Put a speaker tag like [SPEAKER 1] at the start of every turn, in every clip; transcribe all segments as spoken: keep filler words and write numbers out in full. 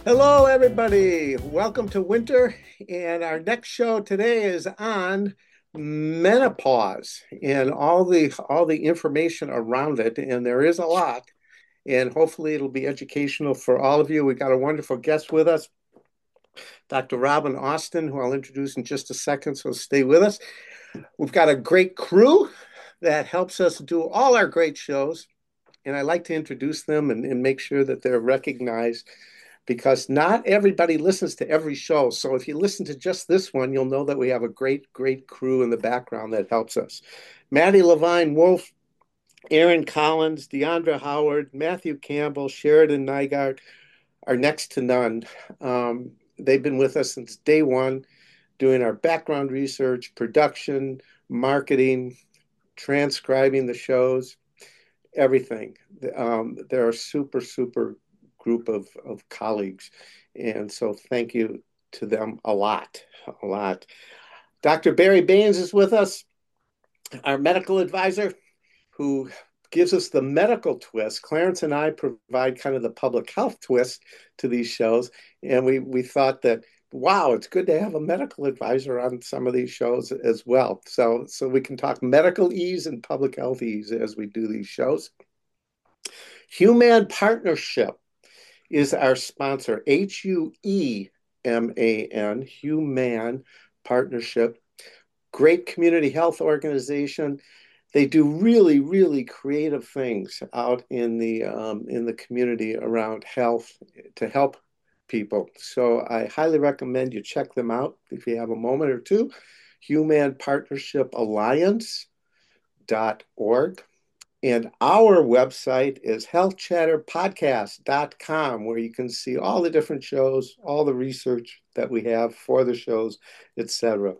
[SPEAKER 1] Hello, everybody. Welcome to winter. And our next show today is on menopause and all the all the information around it. And there is a lot. And hopefully it'll be educational for all of you. We got a wonderful guest with us, Doctor Robin Austin, who I'll introduce in just a second. So stay with us. We've got a great crew that helps us do all our great shows. And I like to introduce them and, and make sure that they're recognized because not everybody listens to every show. So if you listen to just this one, you'll know that we have a great, great crew in the background that helps us. Maddie Levine Wolf, Aaron Collins, Deandra Howard, Matthew Campbell, Sheridan Nygaard are next to none. Um, they've been with us since day one, doing our background research, production, marketing, transcribing the shows, everything. Um, they're a super, super group of, of colleagues. And so thank you to them a lot, a lot. Doctor Barry Baines is with us, our medical advisor, who gives us the medical twist. Clarence and I provide kind of the public health twist to these shows. And we, we thought that, wow, it's good to have a medical advisor on some of these shows as well. So, so we can talk medical ease and public health ease as we do these shows. Human Partnership is our sponsor, H U E M A N, Human Partnership. Great community health organization. They do really, really creative things out in the um, in the community around health to help people. So I highly recommend you check them out if you have a moment or two. Human Partnership Alliance dot org. And our website is health chatter podcast dot com, where you can see all the different shows, all the research that we have for the shows, et cetera.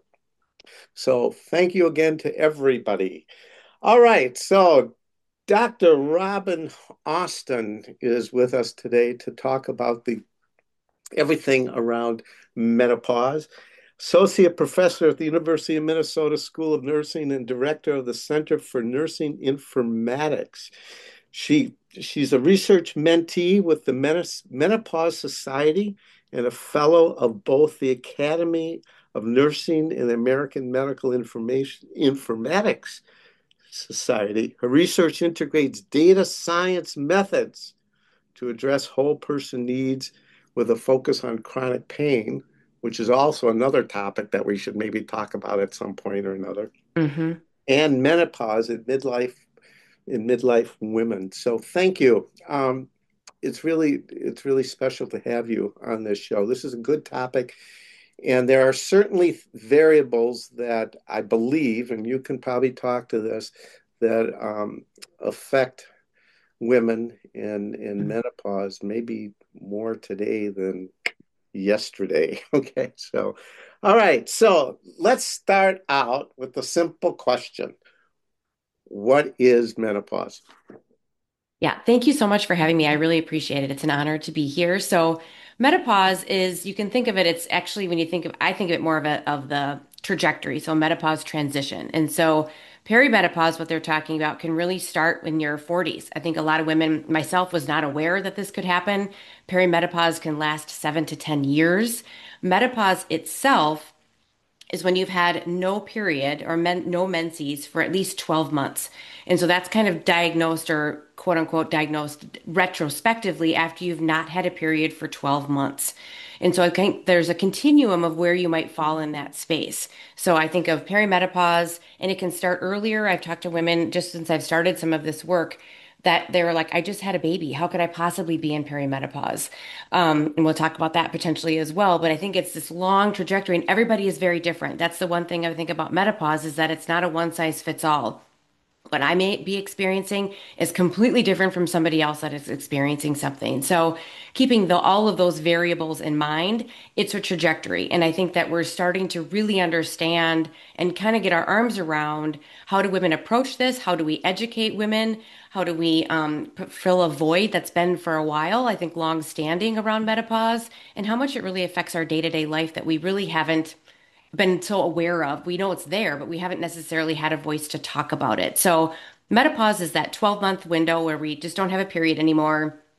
[SPEAKER 1] So thank you again to everybody. All right, so Doctor Robin Austin is with us today to talk about the everything around menopause. Associate Professor at the University of Minnesota School of Nursing and Director of the Center for Nursing Informatics. She she's a research mentee with the Menopause Society and a fellow of both the Academy of Nursing and the American Medical Information Informatics Society. Her research integrates data science methods to address whole person needs with a focus on chronic pain, which is also another topic that we should maybe talk about at some point or another,
[SPEAKER 2] hmm
[SPEAKER 1] and menopause in midlife in midlife women. So thank you. Um, it's really it's really special to have you on this show. This is a good topic, and there are certainly variables that I believe, and you can probably talk to this, that um, affect women in in menopause maybe more today than yesterday. Okay, so all right, so let's start out with the simple question. What is menopause?
[SPEAKER 2] Yeah, thank you so much for having me. I really appreciate it. It's an honor to be here. So, menopause is, you can think of it, it's actually when you think of, I think of it more of a of the trajectory. So, menopause transition. And so, perimenopause, what they're talking about, can really start in your forties. I think a lot of women, myself, was not aware that this could happen. Perimenopause can last seven to ten years. Menopause itself is when you've had no period or men, no menses for at least twelve months. And so that's kind of diagnosed or quote unquote diagnosed retrospectively after you've not had a period for twelve months. And so I think there's a continuum of where you might fall in that space. So I think of perimenopause, and it can start earlier. I've talked to women just since I've started some of this work that they were like, I just had a baby. How could I possibly be in perimenopause? Um, and we'll talk about that potentially as well. But I think it's this long trajectory, and everybody is very different. That's the one thing I think about menopause is that it's not a one size fits all. What I may be experiencing is completely different from somebody else that is experiencing something. So, keeping the, all of those variables in mind, it's a trajectory. And I think that we're starting to really understand and kind of get our arms around how do women approach this? How do we educate women? How do we um, p- fill a void that's been for a while, I think, long standing around menopause, and how much it really affects our day to day life that we really haven't been so aware of. We know it's there, but we haven't necessarily had a voice to talk about it. So menopause is that twelve month window where we just don't have a period anymore.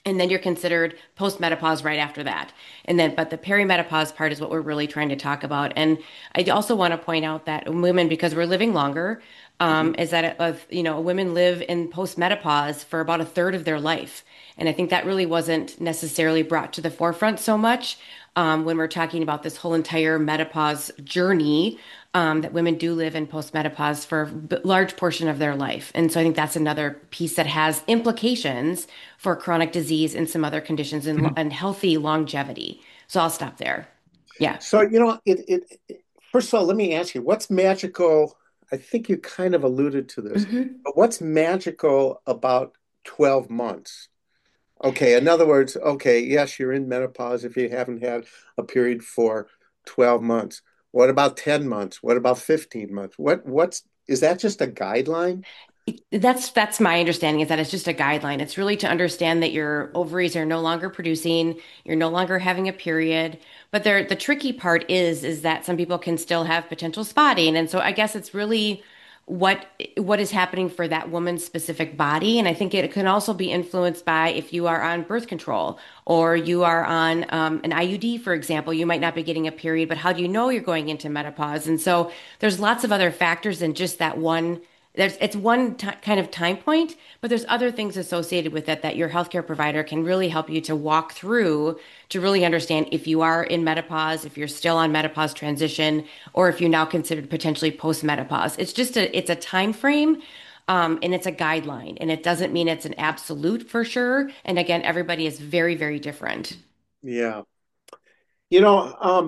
[SPEAKER 2] And then you're considered postmenopause right after that. And then, but the perimenopause part is what we're really trying to talk about. And I also want to point out that women, because we're living longer, um,
[SPEAKER 1] Mhm.
[SPEAKER 2] is that, uh, you know, women live in postmenopause for about a third of their life. And I think that really wasn't necessarily brought to the forefront so much um, when we're talking about this whole entire menopause journey um, that women do live in postmenopause for a b- large portion of their life. And so I think that's another piece that has implications for chronic disease and some other conditions and, and healthy longevity. So I'll stop there. Yeah.
[SPEAKER 1] So, you know, it, it, it, first of all, let me ask you, what's magical? I think you kind of alluded to this,
[SPEAKER 2] hmm
[SPEAKER 1] but what's magical about twelve months? Okay, in other words, okay, yes, you're in menopause if you haven't had a period for twelve months. What about ten months? What about fifteen months? What what's is that just a guideline?
[SPEAKER 2] That's that's my understanding is that it's just a guideline. It's really to understand that your ovaries are no longer producing, you're no longer having a period. But there, the tricky part is is that some people can still have potential spotting. And so I guess it's really what what is happening for that woman's specific body. And I think it can also be influenced by if you are on birth control or you are on um, an I U D, for example, you might not be getting a period, but how do you know you're going into menopause? And so there's lots of other factors than just that one there's it's one ti kind of time point, but there's other things associated with it that your healthcare provider can really help you to walk through to really understand if you are in menopause, if you're still on menopause transition, or if you're now considered potentially post-menopause. It's just a it's a time frame, um, and it's a guideline, and it doesn't mean it's an absolute for sure. And again, everybody is very, very different.
[SPEAKER 1] Yeah. You know, um,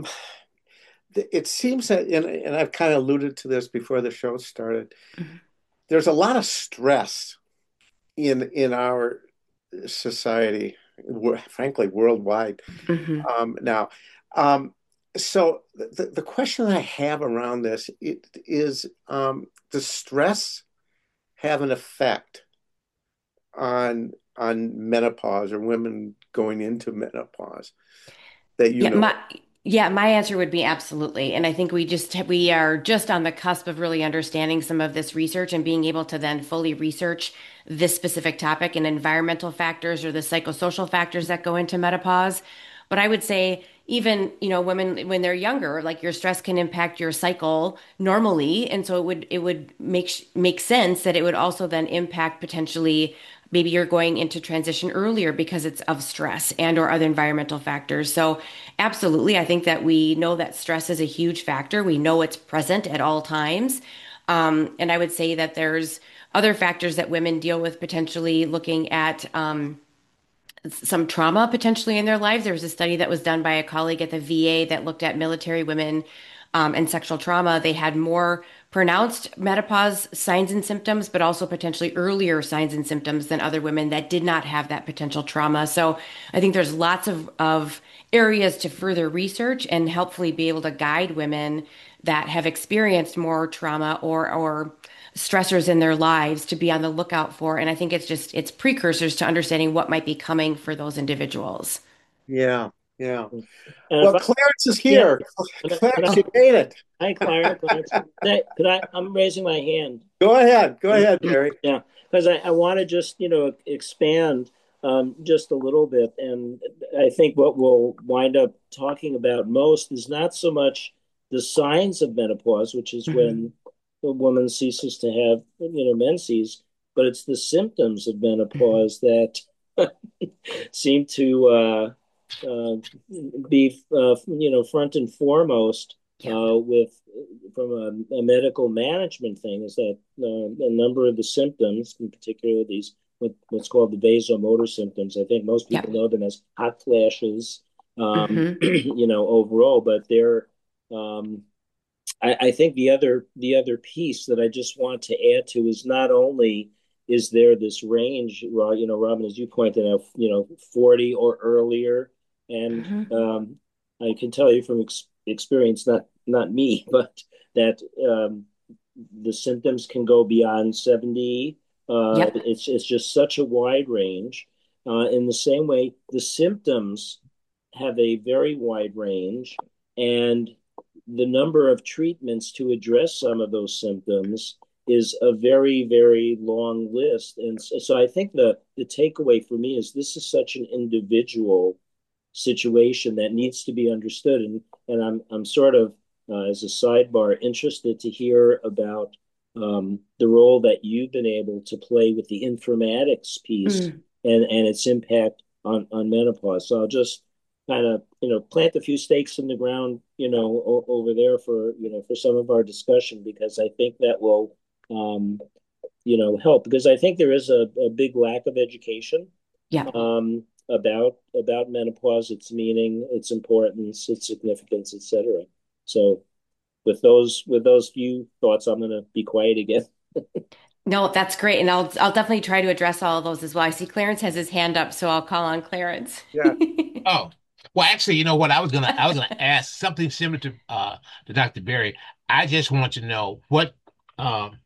[SPEAKER 1] th- it seems that, and, and I've kind of alluded to this before the show started, there's a lot of stress in in our society, wo- frankly, worldwide.
[SPEAKER 2] hmm
[SPEAKER 1] Um, now, um, so the, the question I have around this it is, um, does stress have an effect on on menopause or women going into menopause that you
[SPEAKER 2] Yeah,
[SPEAKER 1] know
[SPEAKER 2] my yeah, my answer would be absolutely. And I think we just we are just on the cusp of really understanding some of this research and being able to then fully research this specific topic and environmental factors or the psychosocial factors that go into menopause. But I would say even, you know, women when they're younger, like your stress can impact your cycle normally, and so it would it would make sh- make sense that it would also then impact potentially maybe you're going into transition earlier because it's of stress and or other environmental factors. So absolutely, I think that we know that stress is a huge factor. We know it's present at all times. Um, and I would say that there's other factors that women deal with potentially looking at um, some trauma potentially in their lives. There was a study that was done by a colleague at the V A that looked at military women um, and sexual trauma. They had more pronounced menopause signs and symptoms, but also potentially earlier signs and symptoms than other women that did not have that potential trauma. So I think there's lots of, of areas to further research and helpfully be able to guide women that have experienced more trauma or or stressors in their lives to be on the lookout for. And I think it's just it's precursors to understanding what might be coming for those individuals.
[SPEAKER 1] yeah, yeah.
[SPEAKER 3] And if
[SPEAKER 1] Well,
[SPEAKER 3] I,
[SPEAKER 1] Clarence is
[SPEAKER 3] yeah,
[SPEAKER 1] here.
[SPEAKER 3] can I, can I,
[SPEAKER 1] Clarence, you
[SPEAKER 2] Oh,
[SPEAKER 1] made it.
[SPEAKER 3] hi, Clara, Clarence. Could I, could I, I'm raising my hand.
[SPEAKER 1] Go ahead, go
[SPEAKER 3] Yeah,
[SPEAKER 1] ahead, Barry.
[SPEAKER 3] yeah, because I, I want to just, you know, expand um, just a little bit. And I think what we'll wind up talking about most is not so much the signs of menopause, which is
[SPEAKER 2] mhm.
[SPEAKER 3] when a woman ceases to have, you know, menses, but it's the symptoms of
[SPEAKER 2] Mhm.
[SPEAKER 3] menopause that seem to uh, uh, be, uh, you know, front and foremost
[SPEAKER 2] Yep.
[SPEAKER 3] uh, with from a, a medical management thing is that uh, a number of the symptoms, in particular these what, what's called the vasomotor symptoms, I think most people
[SPEAKER 2] Yep.
[SPEAKER 3] know them as hot flashes, um,
[SPEAKER 2] hmm
[SPEAKER 3] you know, overall, but they're um, I, I think the other the other piece that I just want to add to is not only is there this range, you know, Robin, as you pointed out, you know, forty or earlier, and
[SPEAKER 2] hmm
[SPEAKER 3] um, I can tell you from ex- experience, not not me, but that um, the symptoms can go beyond seventy. Uh,
[SPEAKER 2] Yep.
[SPEAKER 3] it's it's just such a wide range. Uh, in the same way, the symptoms have a very wide range, and the number of treatments to address some of those symptoms is a very, very long list. And so, so I think the the takeaway for me is this is such an individual situation that needs to be understood. And and I'm I'm sort of uh, as a sidebar interested to hear about um, the role that you've been able to play with the informatics piece
[SPEAKER 2] Mm.
[SPEAKER 3] and and its impact on on menopause. So I'll just kind of you know plant a few stakes in the ground you know o- over there for you know for some of our discussion because I think that will um, you know help because I think there is a, a big lack of education
[SPEAKER 2] Yeah.
[SPEAKER 3] um, about about menopause, its meaning, its importance, its significance, et cetera. So with those with those few thoughts, I'm going to be quiet again.
[SPEAKER 2] No, that's great. And I'll I'll definitely try to address all of those as well. I see Clarence has his hand up, so I'll call on Clarence.
[SPEAKER 1] Yeah.
[SPEAKER 4] Oh, well, actually, you know what? I was gonna I was gonna ask something similar to uh to doctor Berry. I just want to know what um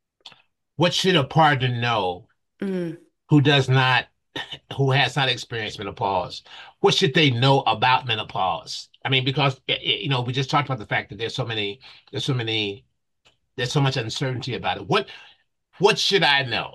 [SPEAKER 4] what should a partner know
[SPEAKER 2] Mm,
[SPEAKER 4] who does not who has not experienced menopause? What should they know about menopause? I mean, because eh, eh, you know, we just talked about the fact that there's so many there's so many there's so much uncertainty about it. What what should I know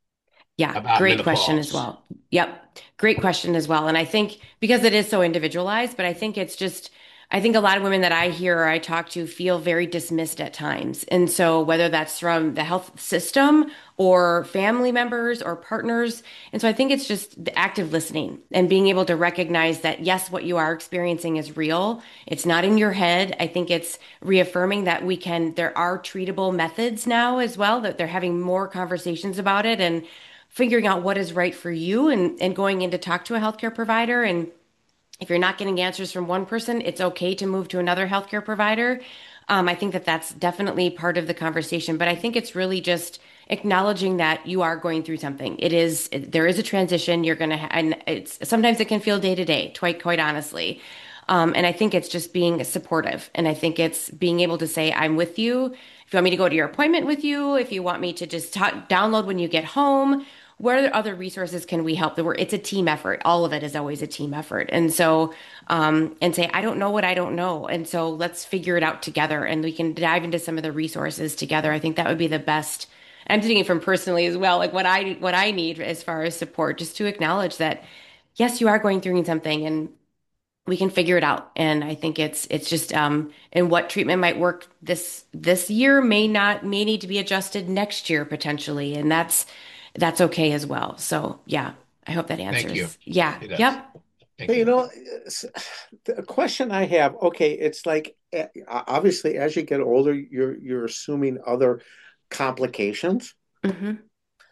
[SPEAKER 2] yeah,
[SPEAKER 4] about
[SPEAKER 2] great question as
[SPEAKER 4] menopause?
[SPEAKER 2] well. Yep, great question as well. And I think because it is so individualized, but I think it's just, I think a lot of women that I hear or I talk to feel very dismissed at times. And so whether that's from the health system or family members or partners. And so I think it's just the active listening and being able to recognize that, yes, what you are experiencing is real. It's not in your head. I think it's reaffirming that we can, there are treatable methods now as well, that they're having more conversations about it and figuring out what is right for you and, and going in to talk to a healthcare provider. And if you're not getting answers from one person, it's okay to move to another healthcare provider. Um, I think that that's definitely part of the conversation, but I think it's really just acknowledging that you are going through something. It is, there is a transition. You're going to, ha- and it's sometimes it can feel day to day, quite, quite honestly. Um, and I think it's just being supportive. And I think it's being able to say, I'm with you. If you want me to go to your appointment with you, if you want me to just ta download when you get home, where other resources can we help? It's a team effort. All of it is always a team effort. And so, um, and say, I don't know what I don't know. And so let's figure it out together and we can dive into some of the resources together. I think that would be the best. I'm thinking from personally as well, like what I, what I need as far as support, just to acknowledge that, yes, you are going through something and we can figure it out. And I think it's it's just um and what treatment might work this this year may not may need to be adjusted next year potentially. And that's that's okay as well. So yeah, I hope that
[SPEAKER 4] Thank you.
[SPEAKER 2] answers. Yeah.
[SPEAKER 4] It does.
[SPEAKER 2] Yep.
[SPEAKER 4] Thank
[SPEAKER 1] Hey, you
[SPEAKER 4] you.
[SPEAKER 1] know, it's- the question I have, okay, it's like eh, obviously as you get older, you're you're assuming other complications,
[SPEAKER 2] Hmm.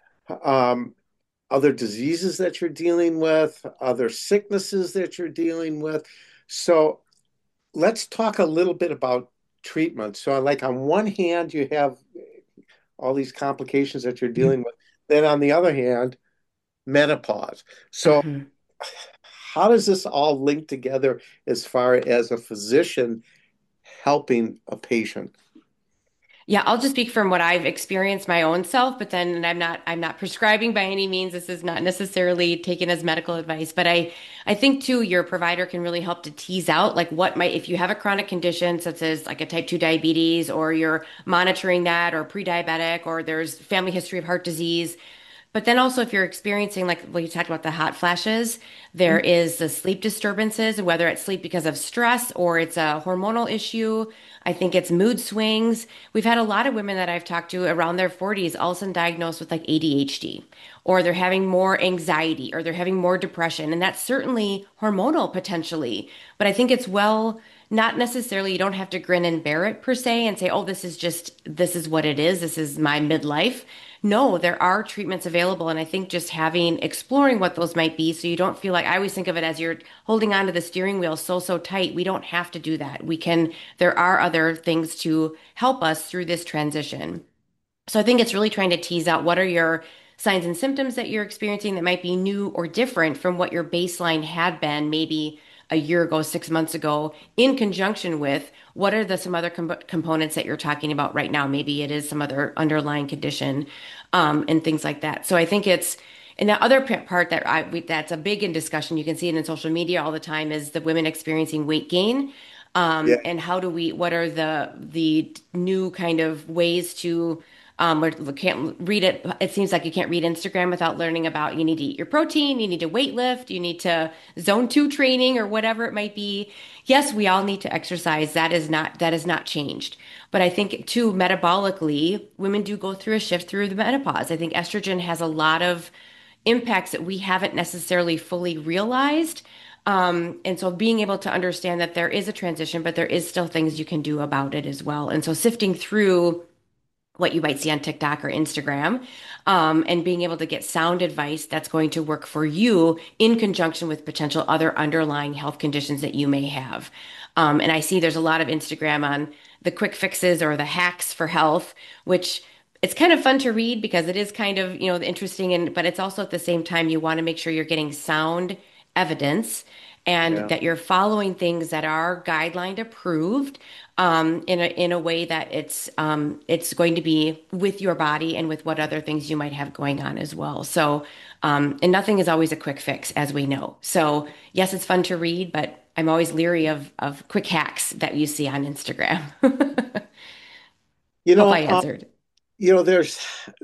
[SPEAKER 1] um, other diseases that you're dealing with, other sicknesses that you're dealing with. So let's talk a little bit about treatment. So, like on one hand, you have all these complications that you're dealing with. Then on the other hand, menopause. So
[SPEAKER 2] Hmm.
[SPEAKER 1] how does this all link together as far as a physician helping a patient?
[SPEAKER 2] Yeah, I'll just speak from what I've experienced my own self, but then I'm not I'm not prescribing by any means. This is not necessarily taken as medical advice, but I I think too your provider can really help to tease out like what might if you have a chronic condition such as like a type two diabetes or you're monitoring that or pre-diabetic or there's family history of heart disease. But then also, if you're experiencing, like what you talked about, the hot flashes, there is the sleep disturbances, whether it's sleep because of stress or it's a hormonal issue. I think it's mood swings. We've had a lot of women that I've talked to around their forties, all of a sudden diagnosed with like A D H D, or they're having more anxiety, or they're having more depression. And that's certainly hormonal potentially. But I think it's well, not necessarily, you don't have to grin and bear it per se and say, oh, this is just, this is what it is. This is my midlife. No, there are treatments available. And I think just having, exploring what those might be so you don't feel like, I always think of it as you're holding onto the steering wheel so, so tight. We don't have to do that. We can, there are other things to help us through this transition. So I think it's really trying to tease out what are your signs and symptoms that you're experiencing that might be new or different from what your baseline had been maybe a year ago, six months ago, in conjunction with what are the some other com components that you're talking about right now? Maybe it is some other underlying condition, um, and things like that. So I think it's and the other p- part that I we, that's a big in discussion, you can see it in social media all the time, is the women experiencing weight gain.
[SPEAKER 1] Yeah.
[SPEAKER 2] Um, and how do we, what are the the new kind of ways to Um, we can't read it. It seems like you can't read Instagram without learning about you need to eat your protein, you need to weight lift, you need to zone two training or whatever it might be. Yes, we all need to exercise. That is not that is not changed. But I think too, metabolically, women do go through a shift through the menopause. I think estrogen has a lot of impacts that we haven't necessarily fully realized. Um, and so being able to understand that there is a transition, but there is still things you can do about it as well. And so sifting through what you might see on TikTok or Instagram, um, and being able to get sound advice that's going to work for you in conjunction with potential other underlying health conditions that you may have. Um, and I see there's a lot of Instagram on the quick fixes or the hacks for health, which it's kind of fun to read because it is kind of, you know, interesting and but it's also at the same time you want to make sure you're getting sound evidence and
[SPEAKER 1] Yeah.
[SPEAKER 2] that you're following things that are guideline approved um, in a in a way that it's um, it's going to be with your body and with what other things you might have going on as well. So, um, and nothing is always a quick fix, as we know. So, yes, it's fun to read, but I'm always leery of of quick hacks that you see on Instagram.
[SPEAKER 1] You
[SPEAKER 2] Hope
[SPEAKER 1] know,
[SPEAKER 2] I
[SPEAKER 1] uh,
[SPEAKER 2] answered.
[SPEAKER 1] you know, there's,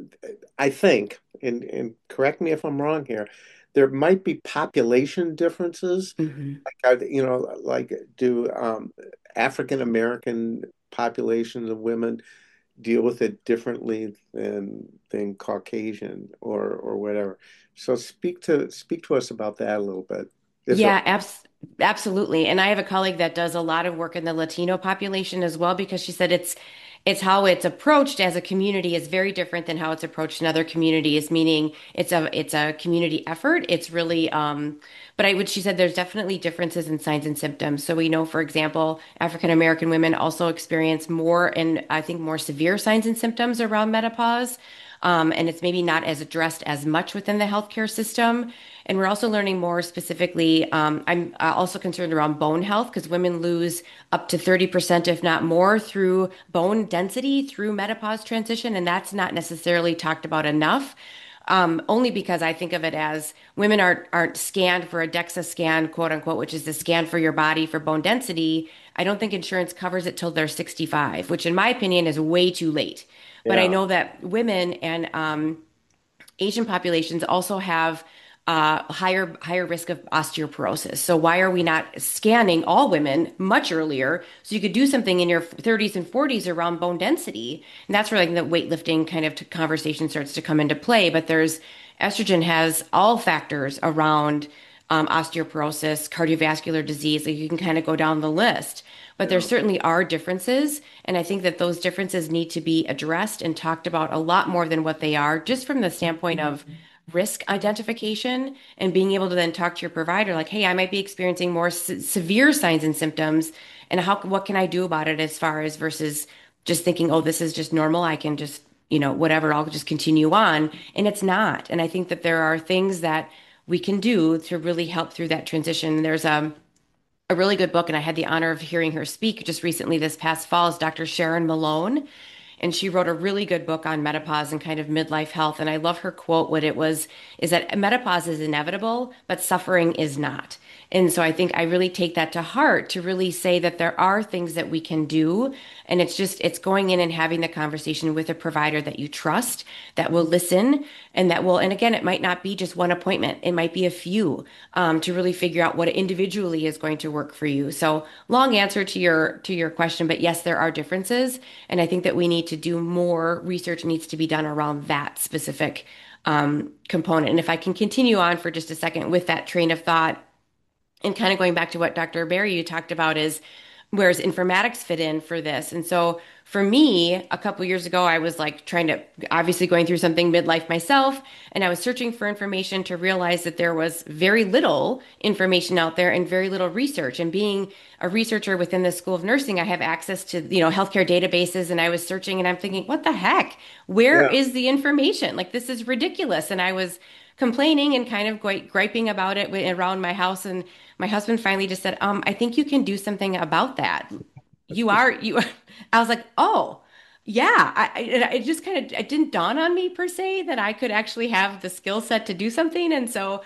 [SPEAKER 1] I think, and and correct me if I'm wrong here, there might be population differences.
[SPEAKER 2] Hmm.
[SPEAKER 1] Like, are, you know, like do um, African American populations of women deal with it differently than than Caucasian or or whatever? So speak to speak to us about that a little bit. Is there?
[SPEAKER 2] Yeah, abs absolutely. And I have a colleague that does a lot of work in the Latino population as well because she said it's it's how it's approached as a community is very different than how it's approached in other communities, meaning it's a it's a community effort. It's really um but I would she said there's definitely differences in signs and symptoms. So we know, for example, African American women also experience more and I think more severe signs and symptoms around menopause. Um, and it's maybe not as addressed as much within the healthcare system. And we're also learning more specifically. Um, I'm uh, also concerned around bone health because women lose up to thirty percent, if not more, through bone density through menopause transition. And that's not necessarily talked about enough. Um, only because I think of it as women aren't aren't scanned for a DEXA scan, quote unquote, which is the scan for your body for bone density. I don't think insurance covers it till they're sixty-five, which in my opinion is way too late. But I
[SPEAKER 1] Yeah.
[SPEAKER 2] know that women and um, Asian populations also have uh, higher higher risk of osteoporosis. So why are we not scanning all women much earlier so you could do something in your thirties and forties around bone density? And that's where like the weightlifting kind of t- conversation starts to come into play. But there's estrogen has all factors around um, osteoporosis, cardiovascular disease. Like you can kind of go down the list. But there
[SPEAKER 1] Yeah.
[SPEAKER 2] certainly are differences. And I think that those differences need to be addressed and talked about a lot more than what they are, just from the standpoint of risk identification and being able to then talk to your provider like, hey, I might be experiencing more se severe signs and symptoms. And how, what can I do about it as far as versus just thinking, oh, this is just normal. I can just, you know, whatever, I'll just continue on. And it's not. And I think that there are things that we can do to really help through that transition. There's a a really good book, and I had the honor of hearing her speak just recently this past fall, is doctor Sharon Malone. And she wrote a really good book on menopause and kind of midlife health. And I love her quote. What it was is that menopause is inevitable, but suffering is not. And so I think I really take that to heart to really say that there are things that we can do. And it's just, it's going in and having the conversation with a provider that you trust, that will listen, and that will, and again, it might not be just one appointment, it might be a few um, to really figure out what individually is going to work for you. So long answer to your to your question, but yes, there are differences. And I think that we need to do more research needs to be done around that specific um, component. And if I can continue on for just a second with that train of thought, and kind of going back to what doctor Barry you talked about is where's informatics fit in for this. And so for me, a couple years ago, I was like trying to obviously going through something midlife myself, and I was searching for information to realize that there was very little information out there and very little research. And being a researcher within the School of Nursing, I have access to, you know, healthcare databases, and I was searching and I'm thinking, what the heck? Where
[SPEAKER 1] Yeah.
[SPEAKER 2] is the information? Like this is ridiculous. And I was complaining and kind of gri- griping about it wi- around my house. And my husband finally just said, um, I think you can do something about that. You are, you, I was like, oh, yeah. I, I, it just kind of, it didn't dawn on me per se that I could actually have the skill set to do something. And so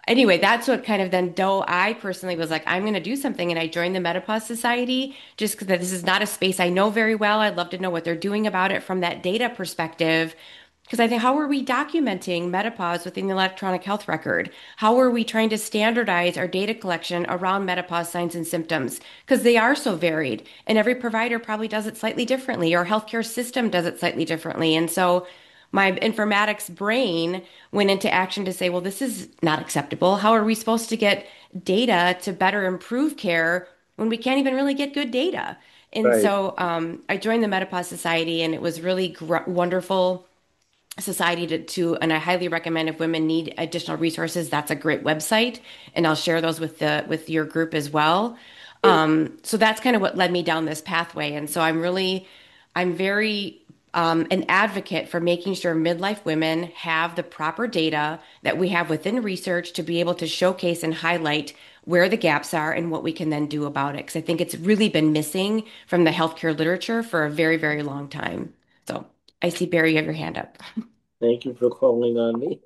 [SPEAKER 2] anyway, that's what kind of then though I personally was like, I'm going to do something. And I joined the Menopause Society just because this is not a space I know very well. I'd love to know what they're doing about it from that data perspective. Because I think, how are we documenting menopause within the electronic health record? How are we trying to standardize our data collection around menopause signs and symptoms? Because they are so varied, and every provider probably does it slightly differently, or healthcare system does it slightly differently. And so my informatics brain went into action to say, well, this is not acceptable. How are we supposed to get data to better improve care when we can't even really get good data? And
[SPEAKER 3] Right.
[SPEAKER 2] so um, I joined the Menopause Society, and it was really gr wonderful society to, to, and I highly recommend if women need additional resources, that's a great website, and I'll share those with the with your group as well. Um, so that's kind of what led me down this pathway, and so I'm really, I'm very um, an advocate for making sure midlife women have the proper data that we have within research to be able to showcase and highlight where the gaps are and what we can then do about it. Because I think it's really been missing from the healthcare literature for a very, very long time. So I see Barry, you have your hand up.
[SPEAKER 3] Thank you for calling on me.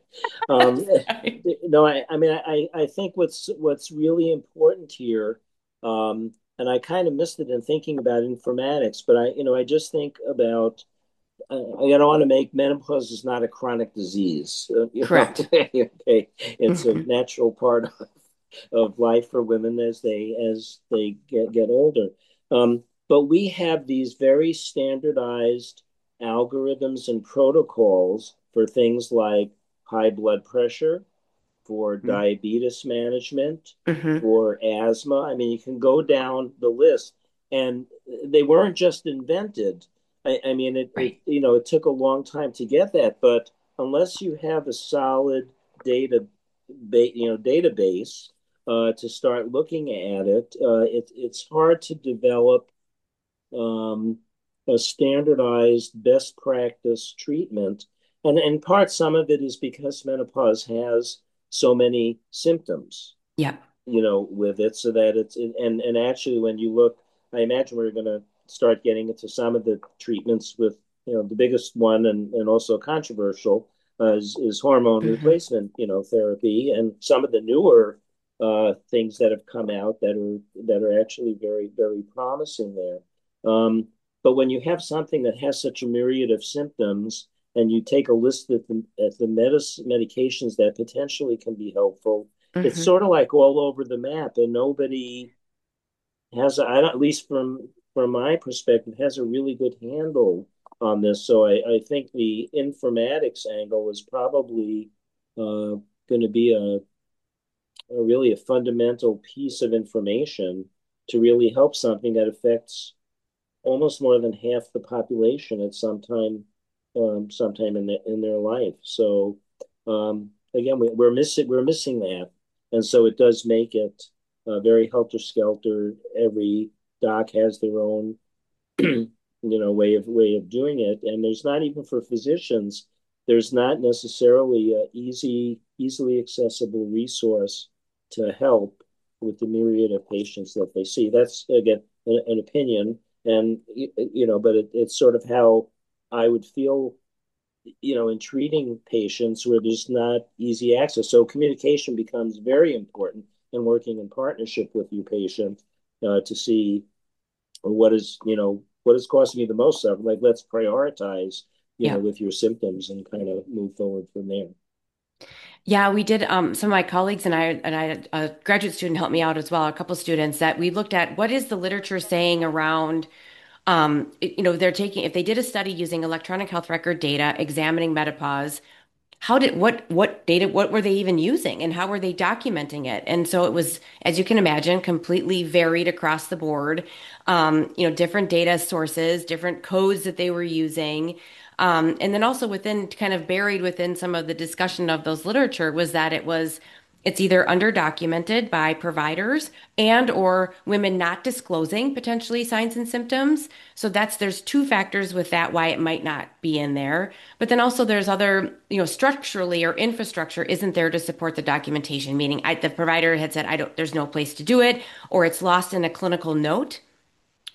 [SPEAKER 3] um,
[SPEAKER 2] Sorry.
[SPEAKER 3] no, I, I mean, I, I think what's what's really important here, um, and I kind of missed it in thinking about informatics, but I, you know, I just think about uh, I don't want to make menopause is not a chronic disease. Uh, you know,
[SPEAKER 2] Correct.
[SPEAKER 3] okay, it's a
[SPEAKER 2] Mhm.
[SPEAKER 3] natural part of, of life for women as they as they get get older. Um, but we have these very standardized algorithms and protocols for things like high blood pressure, for diabetes management,
[SPEAKER 2] Mhm.
[SPEAKER 3] for asthma. I mean, you can go down the list, and they weren't just invented. I, I mean, it, it
[SPEAKER 2] Right.
[SPEAKER 3] you know it took a long time to get that, but unless you have a solid data, you know, database uh, to start looking at it, uh, it, it's hard to develop um, a standardized best practice treatment. And in part, some of it is because menopause has so many symptoms,
[SPEAKER 2] Yep.
[SPEAKER 3] you know, with it, so that it's and and actually, when you look, I imagine we're going to start getting into some of the treatments with, you know, the biggest one and and also controversial uh, is, is hormone
[SPEAKER 2] Mhm.
[SPEAKER 3] replacement, you know, therapy, and some of the newer uh, things that have come out that are that are actually very very promising there. Um, but when you have something that has such a myriad of symptoms, and you take a list of the, of the medis- medications that potentially can be helpful, it's
[SPEAKER 2] Mhm.
[SPEAKER 3] sort of like all over the map, and nobody has, I don't, at least from from my perspective, has a really good handle on this. So I, I think the informatics angle is probably uh, going to be a, a really a fundamental piece of information to really help something that affects almost more than half the population at some time, um, sometime in the, in their life. So um, again, we, we're missing we're missing that, and so it does make it uh, very helter skelter. Every doc has their own, you know, way of way of doing it, and there's not even for physicians. There's not necessarily a easy, easily accessible resource to help with the myriad of patients that they see. That's again an, an opinion, and you know, but it, it's sort of how I would feel, you know, in treating patients where there's not easy access. So communication becomes very important, and working in partnership with your patient uh, to see what is, you know, what is costing you the most suffering. Like, let's prioritize, you know,
[SPEAKER 2] Yep.
[SPEAKER 3] with your symptoms and kind of move forward from there.
[SPEAKER 2] Yeah, we did. Um, some of my colleagues and I, and I, had a graduate student helped me out as well. A couple students that we looked at what is the literature saying around. Um, it- you know, they're taking if they did a study using electronic health record data examining menopause. How did what what data what were they even using and how were they documenting it? And so it was, as you can imagine, completely varied across the board. Um, you know, different data sources, different codes that they were using. Um, and then also within kind of buried within some of the discussion of those literature was that it was it's either underdocumented by providers and or women not disclosing potentially signs and symptoms. So that's there's two factors with that why it might not be in there. But then also there's other, you know, structurally or infrastructure isn't there to support the documentation, meaning I, the provider had said, I don't, there's no place to do it, or it's lost in a clinical note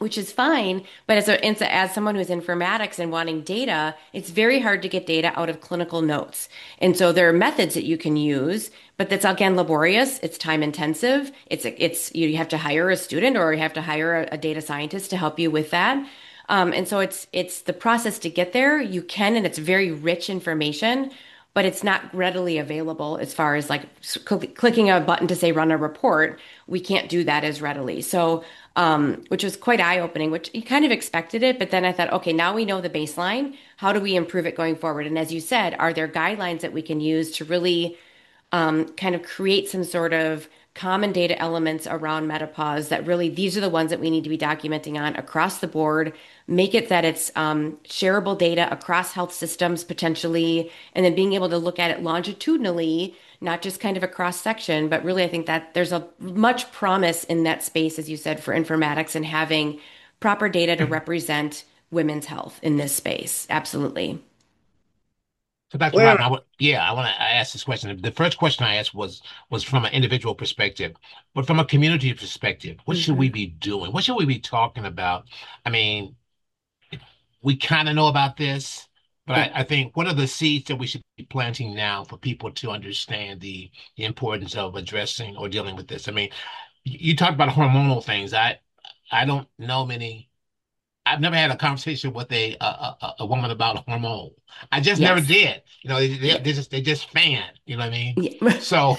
[SPEAKER 2] which is fine. But as a, as a- as someone who's informatics and wanting data, it's very hard to get data out of clinical notes. And so there are methods that you can use, but that's again laborious. It's time intensive. It's it's you have to hire a student or you have to hire a, a data scientist to help you with that. Um, and so it's it's the process to get there. You can, and it's very rich information, but it's not readily available as far as like cl clicking a button to say run a report. We can't do that as readily. So, um, which was quite eye-opening, which you kind of expected it, but then I thought, okay, now we know the baseline. How do we improve it going forward? And as you said, are there guidelines that we can use to really um, kind of create some sort of common data elements around menopause that really these are the ones that we need to be documenting on across the board, make it that it's um, shareable data across health systems potentially, and then being able to look at it longitudinally, not just kind of a cross section, but really I think that there's a much promise in that space, as you said, for informatics and having proper data to represent women's health in this space. Absolutely.
[SPEAKER 4] So, Doctor
[SPEAKER 1] Well,
[SPEAKER 4] Robin, I would, yeah, I want to ask this question. The first question I asked was was from an individual perspective, but from a community perspective, what should we
[SPEAKER 2] Mhm.
[SPEAKER 4] be doing? What should we be talking about? I mean, we kind of know about this, but
[SPEAKER 2] Yeah.
[SPEAKER 4] I, I think what are the seeds that we should be planting now for people to understand the, the importance of addressing or dealing with this? I mean, you you talked about hormonal things. I I don't know many. I've never had a conversation with a a, a, a woman about hormone. I just never
[SPEAKER 2] Yes.
[SPEAKER 4] did. You know, they, they,
[SPEAKER 2] Yeah.
[SPEAKER 4] they just they just fan. You know what I mean?
[SPEAKER 2] Yeah.
[SPEAKER 4] So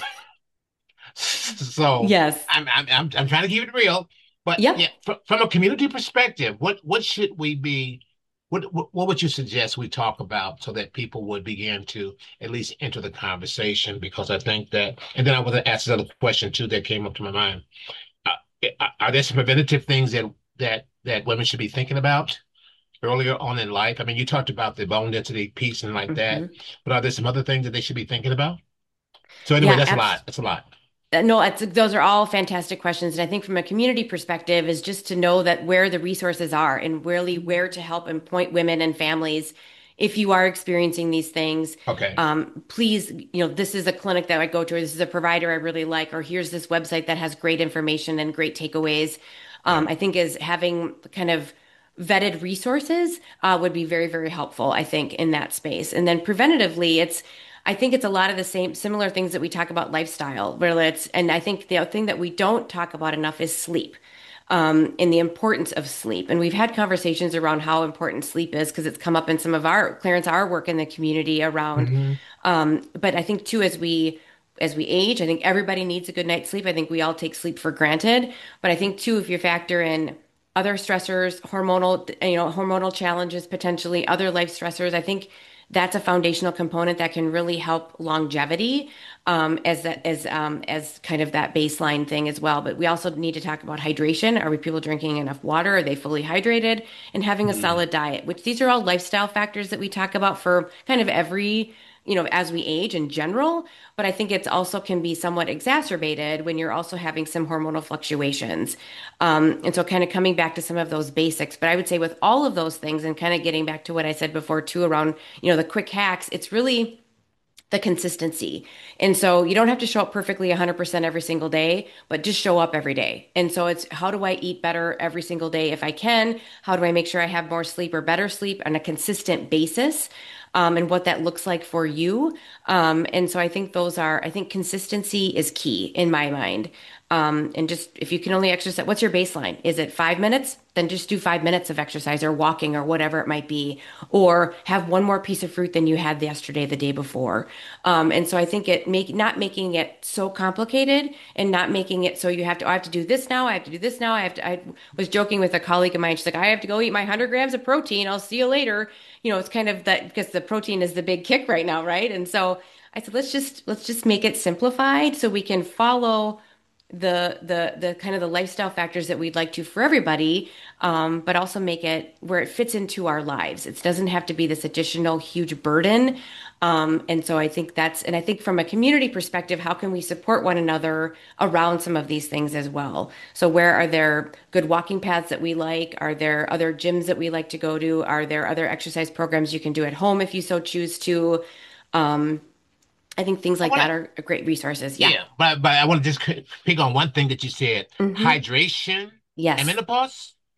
[SPEAKER 4] so
[SPEAKER 2] Yes.
[SPEAKER 4] I'm I'm I'm, I'm trying to keep it real. But
[SPEAKER 2] Yep.
[SPEAKER 4] yeah, from, from a community perspective, what what should we be? What, what what would you suggest we talk about so that people would begin to at least enter the conversation? Because I think that, and then I was asked another question too that came up to my mind. Uh, are there some preventative things that that that women should be thinking about earlier on in life? I mean, you talked about the bone density piece and like that,
[SPEAKER 2] Mhm.
[SPEAKER 4] but are there some other things that they should be thinking about? So anyway,
[SPEAKER 2] Yeah,
[SPEAKER 4] that's a lot.
[SPEAKER 2] abs
[SPEAKER 4] That's a lot.
[SPEAKER 2] uh, no, it's, those are all fantastic questions. And I think from a community perspective is just to know that where the resources are and really where to help and point women and families if you are experiencing these things.
[SPEAKER 4] Okay.
[SPEAKER 2] Um, please, you know, this is a clinic that I go to, or this is a provider I really like, or here's this website that has great information and great takeaways. Um,
[SPEAKER 4] Right.
[SPEAKER 2] I think is having kind of vetted resources uh, would be very, very helpful, I think, in that space. And then preventatively, it's I think it's a lot of the same similar things that we talk about lifestyle, where it's, and I think the thing that we don't talk about enough is sleep, um, and the importance of sleep. And we've had conversations around how important sleep is because it's come up in some of our Clarence, our work in the community around.
[SPEAKER 4] Hmm.
[SPEAKER 2] Um, but I think too, as we as we age, I think everybody needs a good night's sleep. I think we all take sleep for granted. But I think too, if you factor in other stressors, hormonal, you know, hormonal challenges, potentially other life stressors, I think that's a foundational component that can really help longevity um, as that as um, as kind of that baseline thing as well. But we also need to talk about hydration. Are we people drinking enough water? Are they fully hydrated? And having a
[SPEAKER 3] Mm.
[SPEAKER 2] solid diet, which these are all lifestyle factors that we talk about for kind of every you know, as we age in general, but I think it's also can be somewhat exacerbated when you're also having some hormonal fluctuations. Um, and so kind of coming back to some of those basics, but I would say with all of those things and kind of getting back to what I said before too around, you know, the quick hacks, it's really the consistency. And so you don't have to show up perfectly one hundred percent every single day, but just show up every day. And so it's how do I eat better every single day if I can? How do I make sure I have more sleep or better sleep on a consistent basis? Um, and what that looks like for you. Um, and so I think those are, I think consistency is key in my mind. Um, and just if you can only exercise, what's your baseline? Is it five minutes? Then just do five minutes of exercise or walking or whatever it might be, or have one more piece of fruit than you had yesterday, the day before. Um, and so I think it make not making it so complicated and not making it so you have to, oh, I have to do this now. I have to do this now. I have to, I was joking with a colleague of mine. She's like, I have to go eat my one hundred grams of protein. I'll see you later. You know, it's kind of that because the protein is the big kick right now, right? And so I said, let's just, let's just make it simplified so we can follow the the the kind of the lifestyle factors that we'd like to for everybody, um, but also make it where it fits into our lives. It doesn't have to be this additional huge burden. Um, and so I think that's, and I think from a community perspective, how can we support one another around some of these things as well? So where are there good walking paths that we like? Are there other gyms that we like to go to? Are there other exercise programs you can do at home if you so choose to? Um, I think things
[SPEAKER 4] I
[SPEAKER 2] like
[SPEAKER 4] want to,
[SPEAKER 2] that are great resources. Yeah.
[SPEAKER 4] yeah, but but I want to just c- pick on one thing that you said:
[SPEAKER 2] Hmm.
[SPEAKER 4] hydration and
[SPEAKER 2] Yes.
[SPEAKER 4] menopause.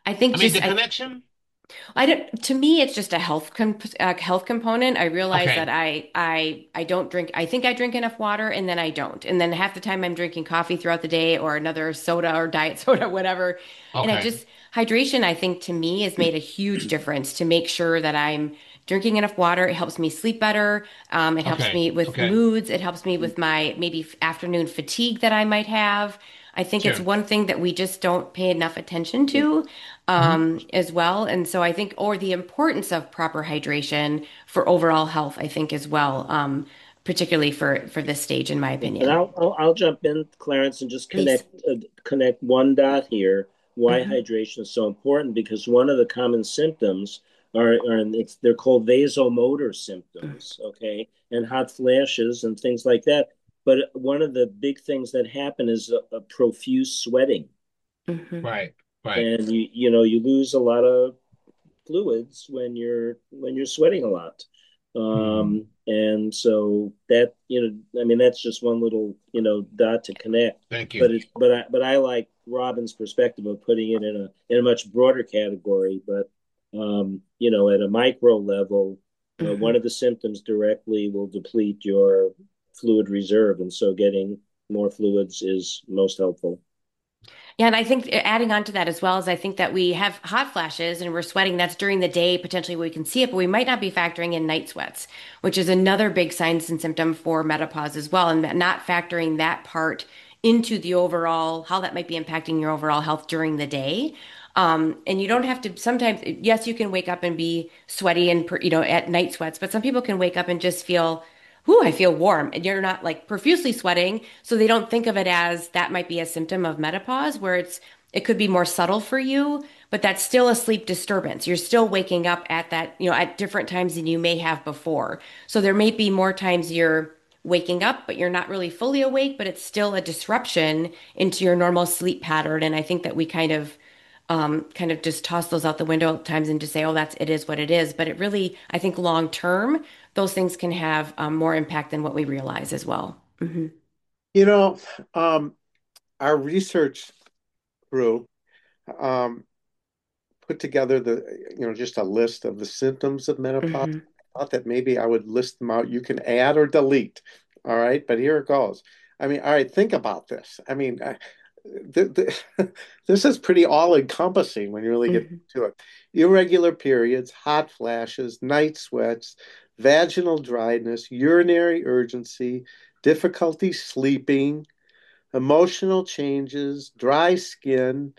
[SPEAKER 2] I think
[SPEAKER 4] I mean,
[SPEAKER 2] just
[SPEAKER 4] the
[SPEAKER 2] I
[SPEAKER 4] connection.
[SPEAKER 2] I don't, to me, it's just a health comp uh, health component. I realize that
[SPEAKER 4] Okay,
[SPEAKER 2] I I I don't drink. I think I drink enough water, and then I don't. And then half the time I'm drinking coffee throughout the day, or another soda or diet soda, whatever. And I
[SPEAKER 4] okay,
[SPEAKER 2] just hydration, I think to me has made a huge difference to make sure that I'm drinking enough water. It helps me sleep better. Um, it helps
[SPEAKER 4] okay,
[SPEAKER 2] me with
[SPEAKER 4] okay.
[SPEAKER 2] moods. It helps me with my maybe afternoon fatigue that I might have. I think it's
[SPEAKER 4] Sure.
[SPEAKER 2] one thing that we just don't pay enough attention
[SPEAKER 3] Mm.
[SPEAKER 2] to
[SPEAKER 4] Hmm.
[SPEAKER 2] um, as well. And so I think, or the importance of proper hydration for overall health, I think as well, um, particularly for for this stage, in my
[SPEAKER 3] And
[SPEAKER 2] opinion.
[SPEAKER 3] I'll, I'll I'll jump in, Clarence, and just
[SPEAKER 2] Please.
[SPEAKER 3] connect uh, connect one dot here. Why
[SPEAKER 2] Hmm.
[SPEAKER 3] hydration is so important? Because one of the common symptoms are, are it's they're called vasomotor symptoms, okay, and hot flashes and things like that. But one of the big things that happen is a, a profuse sweating,
[SPEAKER 2] Hmm.
[SPEAKER 4] Right, right.
[SPEAKER 3] and you you know you lose a lot of fluids when you're when you're sweating a lot.
[SPEAKER 4] Hmm.
[SPEAKER 3] Um, and so that, you know, I mean, that's just one little, you know, dot to connect.
[SPEAKER 4] Thank you.
[SPEAKER 3] But it, but I, but I like Robin's perspective of putting it in a in a much broader category. But um, you know, at a micro level, uh, one
[SPEAKER 2] Hmm.
[SPEAKER 3] of the symptoms directly will deplete your fluid reserve, and so getting more fluids is most helpful.
[SPEAKER 2] Yeah, and I think adding on to that as well is I think that we have hot flashes and we're sweating. That's during the day, potentially we can see it, but we might not be factoring in night sweats, which is another big signs and symptom for menopause as well, and not factoring that part into the overall how that might be impacting your overall health during the day. Um, and you don't have to sometimes, yes, you can wake up and be sweaty and, you know, at night sweats, but some people can wake up and just feel Ooh, I feel warm. And you're not like profusely sweating. So they don't think of it as that might be a symptom of menopause, where it's it could be more subtle for you, but that's still a sleep disturbance. You're still waking up at that, you know, at different times than you may have before. So there may be more times you're waking up, but you're not really fully awake, but it's still a disruption into your normal sleep pattern. And I think that we kind of um, kind of just toss those out the window at times and just say, oh, that's it is what it is. But it really, I think long term, those things can have um, more impact than what we realize as well. Hmm.
[SPEAKER 1] You know, um, our research crew um, put together the, you know, just a list of the symptoms of menopause.
[SPEAKER 2] Hmm.
[SPEAKER 1] I thought that maybe I would list them out. You can add or delete. All right, but here it goes. I mean, all right, think about this. I mean, I, the, the, this is pretty all-encompassing when you really get
[SPEAKER 2] Hmm.
[SPEAKER 1] to it. Irregular periods, hot flashes, night sweats, vaginal dryness, urinary urgency, difficulty sleeping, emotional changes, dry skin,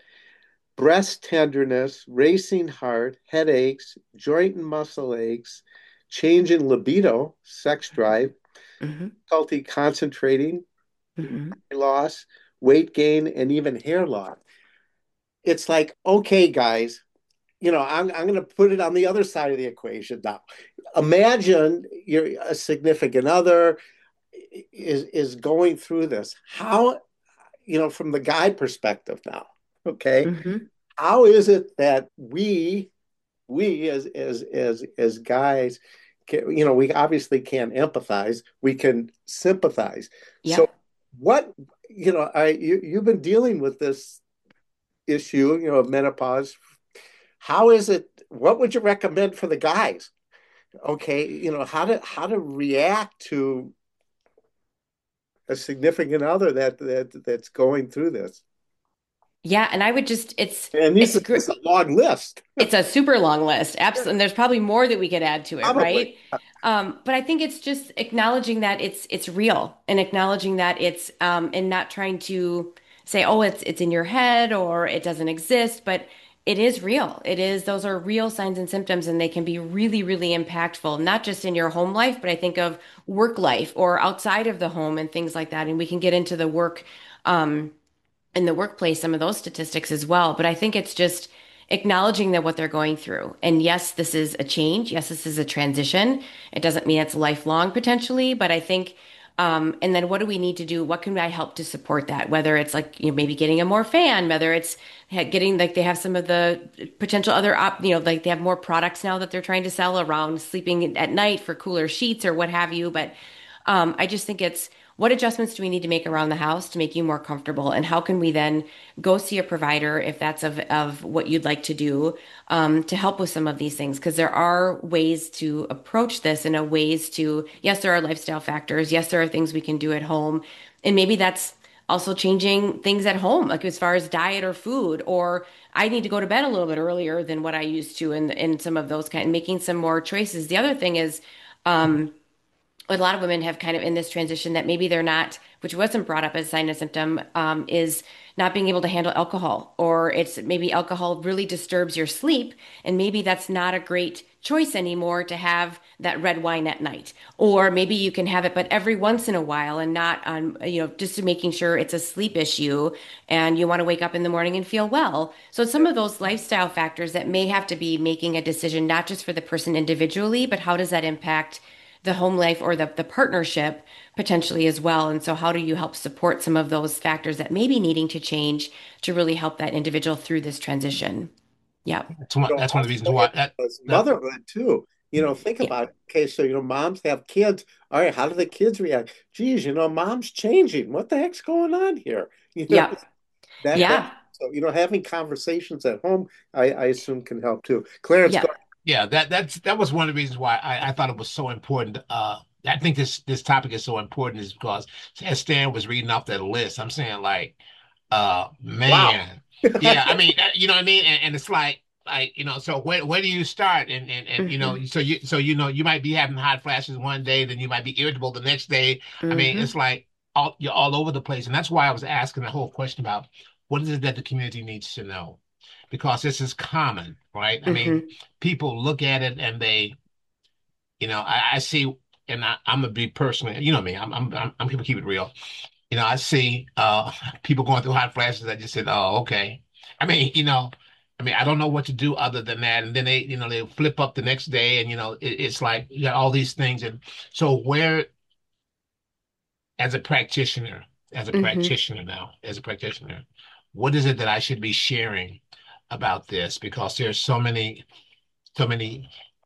[SPEAKER 1] breast tenderness, racing heart, headaches, joint and muscle aches, change in libido, sex drive,
[SPEAKER 2] Hmm.
[SPEAKER 1] difficulty concentrating,
[SPEAKER 2] Hmm.
[SPEAKER 1] loss, weight gain, and even hair loss. It's like, okay, guys, you know, I'm, I'm going to put it on the other side of the equation now. Imagine you're a significant other is is going through this. How, you know, from the guy perspective now, okay,
[SPEAKER 2] Hmm.
[SPEAKER 1] how is it that we we as as as as guys can, you know, we obviously can't empathize, we can sympathize. So
[SPEAKER 2] Yep.
[SPEAKER 1] what, you know, I you, you've been dealing with this issue, you know, of menopause. How is it, what would you recommend for the guys? Okay, you know, how to how to react to a significant other that that that's going through this.
[SPEAKER 2] Yeah, and I would just it's
[SPEAKER 1] And this,
[SPEAKER 2] it's
[SPEAKER 1] this
[SPEAKER 2] gr
[SPEAKER 1] is a long list.
[SPEAKER 2] it's a super long list.
[SPEAKER 1] Yeah,
[SPEAKER 2] Absolutely. And there's probably more that we could add to it,
[SPEAKER 1] probably.
[SPEAKER 2] right? Um, but I think it's just acknowledging that it's it's real and acknowledging that it's um and not trying to say, oh, it's it's in your head or it doesn't exist, but it is real. It is, those are real signs and symptoms, and they can be really, really impactful, not just in your home life, but I think of work life or outside of the home and things like that. And we can get into the work um in the workplace, some of those statistics as well. But I think it's just acknowledging that what they're going through. And yes, this is a change. Yes, this is a transition. It doesn't mean it's lifelong potentially, but I think, um, and then what do we need to do? What can I help to support that? Whether it's like, you know, maybe getting a more fan, whether it's getting like they have some of the potential other op, you know, like they have more products now that they're trying to sell around sleeping at night for cooler sheets or what have you. But um, I just think it's what adjustments do we need to make around the house to make you more comfortable? And how can we then go see a provider if that's of, of what you'd like to do, um, to help with some of these things? Because there are ways to approach this and a ways to, yes, there are lifestyle factors. Yes, there are things we can do at home. And maybe that's also changing things at home, like as far as diet or food, or I need to go to bed a little bit earlier than what I used to, and in, in some of those kind, making some more choices. The other thing is, um, a lot of women have kind of in this transition that maybe they're not, which wasn't brought up as a sign and symptom, um, is not being able to handle alcohol, or it's maybe alcohol really disturbs your sleep, and maybe that's not a great choice anymore to have that red wine at night, or maybe you can have it, but every once in a while, and not on, you know, just to making sure it's a sleep issue, and you want to wake up in the morning and feel well. So some of those lifestyle factors that may have to be making a decision, not just for the person individually, but how does that impact the home life or the, the partnership potentially as well. And so how do you help support some of those factors that may be needing to change to really help that individual through this transition? Yeah.
[SPEAKER 4] That's one,
[SPEAKER 1] You know,
[SPEAKER 4] that's one of the reasons
[SPEAKER 1] also
[SPEAKER 4] why that,
[SPEAKER 1] it's
[SPEAKER 4] that
[SPEAKER 1] motherhood too. You know, think
[SPEAKER 2] Yeah.
[SPEAKER 1] about, okay, so you know, moms have kids. All right, how do the kids react? Geez, you know, mom's changing. What the heck's going on here? You know,
[SPEAKER 2] Yeah.
[SPEAKER 1] that that
[SPEAKER 2] Yeah.
[SPEAKER 1] so you know, having conversations at home, I, I assume can help too. Clarence, go.
[SPEAKER 2] Yeah.
[SPEAKER 4] yeah, that that's that was one of the reasons why I, I thought it was so important. Uh, I think this this topic is so important is because as Stan was reading off that list, I'm saying like, uh,
[SPEAKER 1] Wow.
[SPEAKER 4] man, yeah, I mean, uh, you know what I mean, and, and it's like. Like, you know, so where where do you start? And and and you know,
[SPEAKER 2] Hmm.
[SPEAKER 4] so you so you know, you might be having hot flashes one day, then you might be irritable the next day. I mean, it's
[SPEAKER 2] Hmm.
[SPEAKER 4] like all you're all over the place. And that's why I was asking the whole question about what is it that the community needs to know? Because this is common, right? I mean,
[SPEAKER 2] Hmm.
[SPEAKER 4] people look at it and they, you know, I, I see, and I, I'm gonna be personally, you know me, I'm I'm I'm, I'm people keep it real. You know, I see uh people going through hot flashes. I just said, oh, okay. I mean, you know, I mean, I don't know what to do other than that. And then they, you know, they flip up the next day, and you know, it, it's like you got all these things. And so, where, as a practitioner, as a
[SPEAKER 2] Hmm.
[SPEAKER 4] practitioner now, as a practitioner, what is it that I should be sharing about this? Because there's so many, so many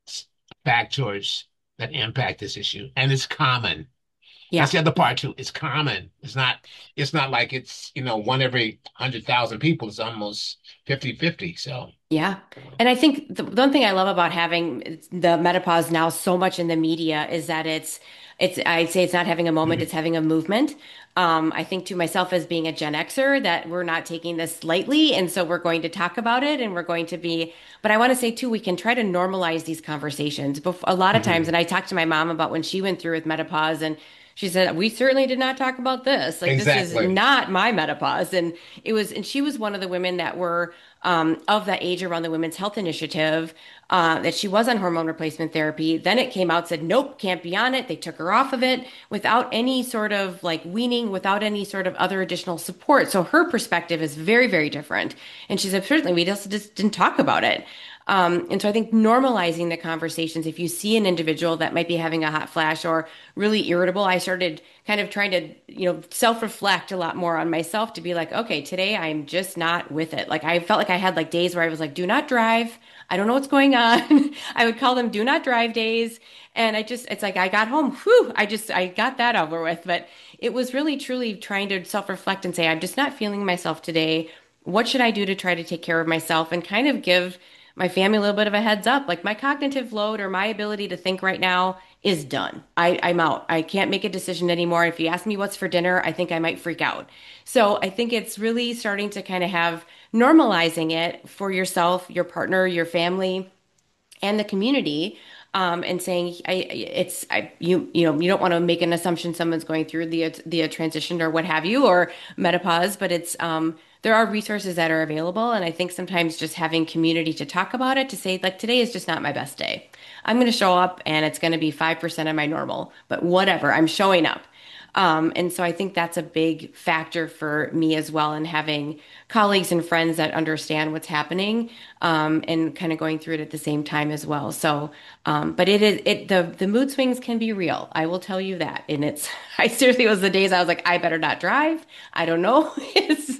[SPEAKER 4] factors that impact this issue, and it's common. That's
[SPEAKER 2] Yeah.
[SPEAKER 4] the other part too. It's common. It's not, it's not like it's, you know, one every hundred thousand people. It's almost fifty-fifty. So,
[SPEAKER 2] Yeah. And I think the, the one thing I love about having the menopause now so much in the media is that it's, it's, I'd say it's not having a moment,
[SPEAKER 4] mhm.
[SPEAKER 2] it's having a movement. Um, I think to myself as being a Gen Xer that we're not taking this lightly. And so we're going to talk about it and we're going to be, but I want to say too, we can try to normalize these conversations. Before, a lot of times,
[SPEAKER 4] Mhm.
[SPEAKER 2] and I talked to my mom about when she went through with menopause and she said, we certainly did not talk about this. Like, this is
[SPEAKER 4] Exactly.
[SPEAKER 2] not my menopause. And it was, and she was one of the women that were um, of that age around the Women's Health Initiative, uh, that she was on hormone replacement therapy. Then it came out, said, nope, can't be on it. They took her off of it without any sort of like weaning, without any sort of other additional support. So her perspective is very, very different. And she said, certainly, we just, just didn't talk about it. Um, and so I think normalizing the conversations, if you see an individual that might be having a hot flash or really irritable, I started kind of trying to, you know, self-reflect a lot more on myself to be like, okay, today I'm just not with it. Like I felt like I had like days where I was like, do not drive. I don't know what's going on. I would call them do not drive days. And I just, it's like I got home, whew, I just, I got that over with. But it was really truly trying to self-reflect and say, I'm just not feeling myself today. What should I do to try to take care of myself and kind of give my family a little bit of a heads up? Like my cognitive load or my ability to think right now is done. I, I'm out. I can't make a decision anymore. If you ask me what's for dinner, I think I might freak out. So I think it's really starting to kind of have normalizing it for yourself, your partner, your family, and the community, um, and saying I, it's I, you you know you don't want to make an assumption someone's going through the the transition or what have you or menopause, but it's um, there are resources that are available, and I think sometimes just having community to talk about it to say like today is just not my best day. I'm going to show up and it's going to be five percent of my normal, but whatever, I'm showing up. Um, and so I think that's a big factor for me as well in having colleagues and friends that understand what's happening, um, and kind of going through it at the same time as well. So, um, but it is it the the mood swings can be real. I will tell you that. And it's I seriously was the days I was like, I better not drive. I don't know. It's,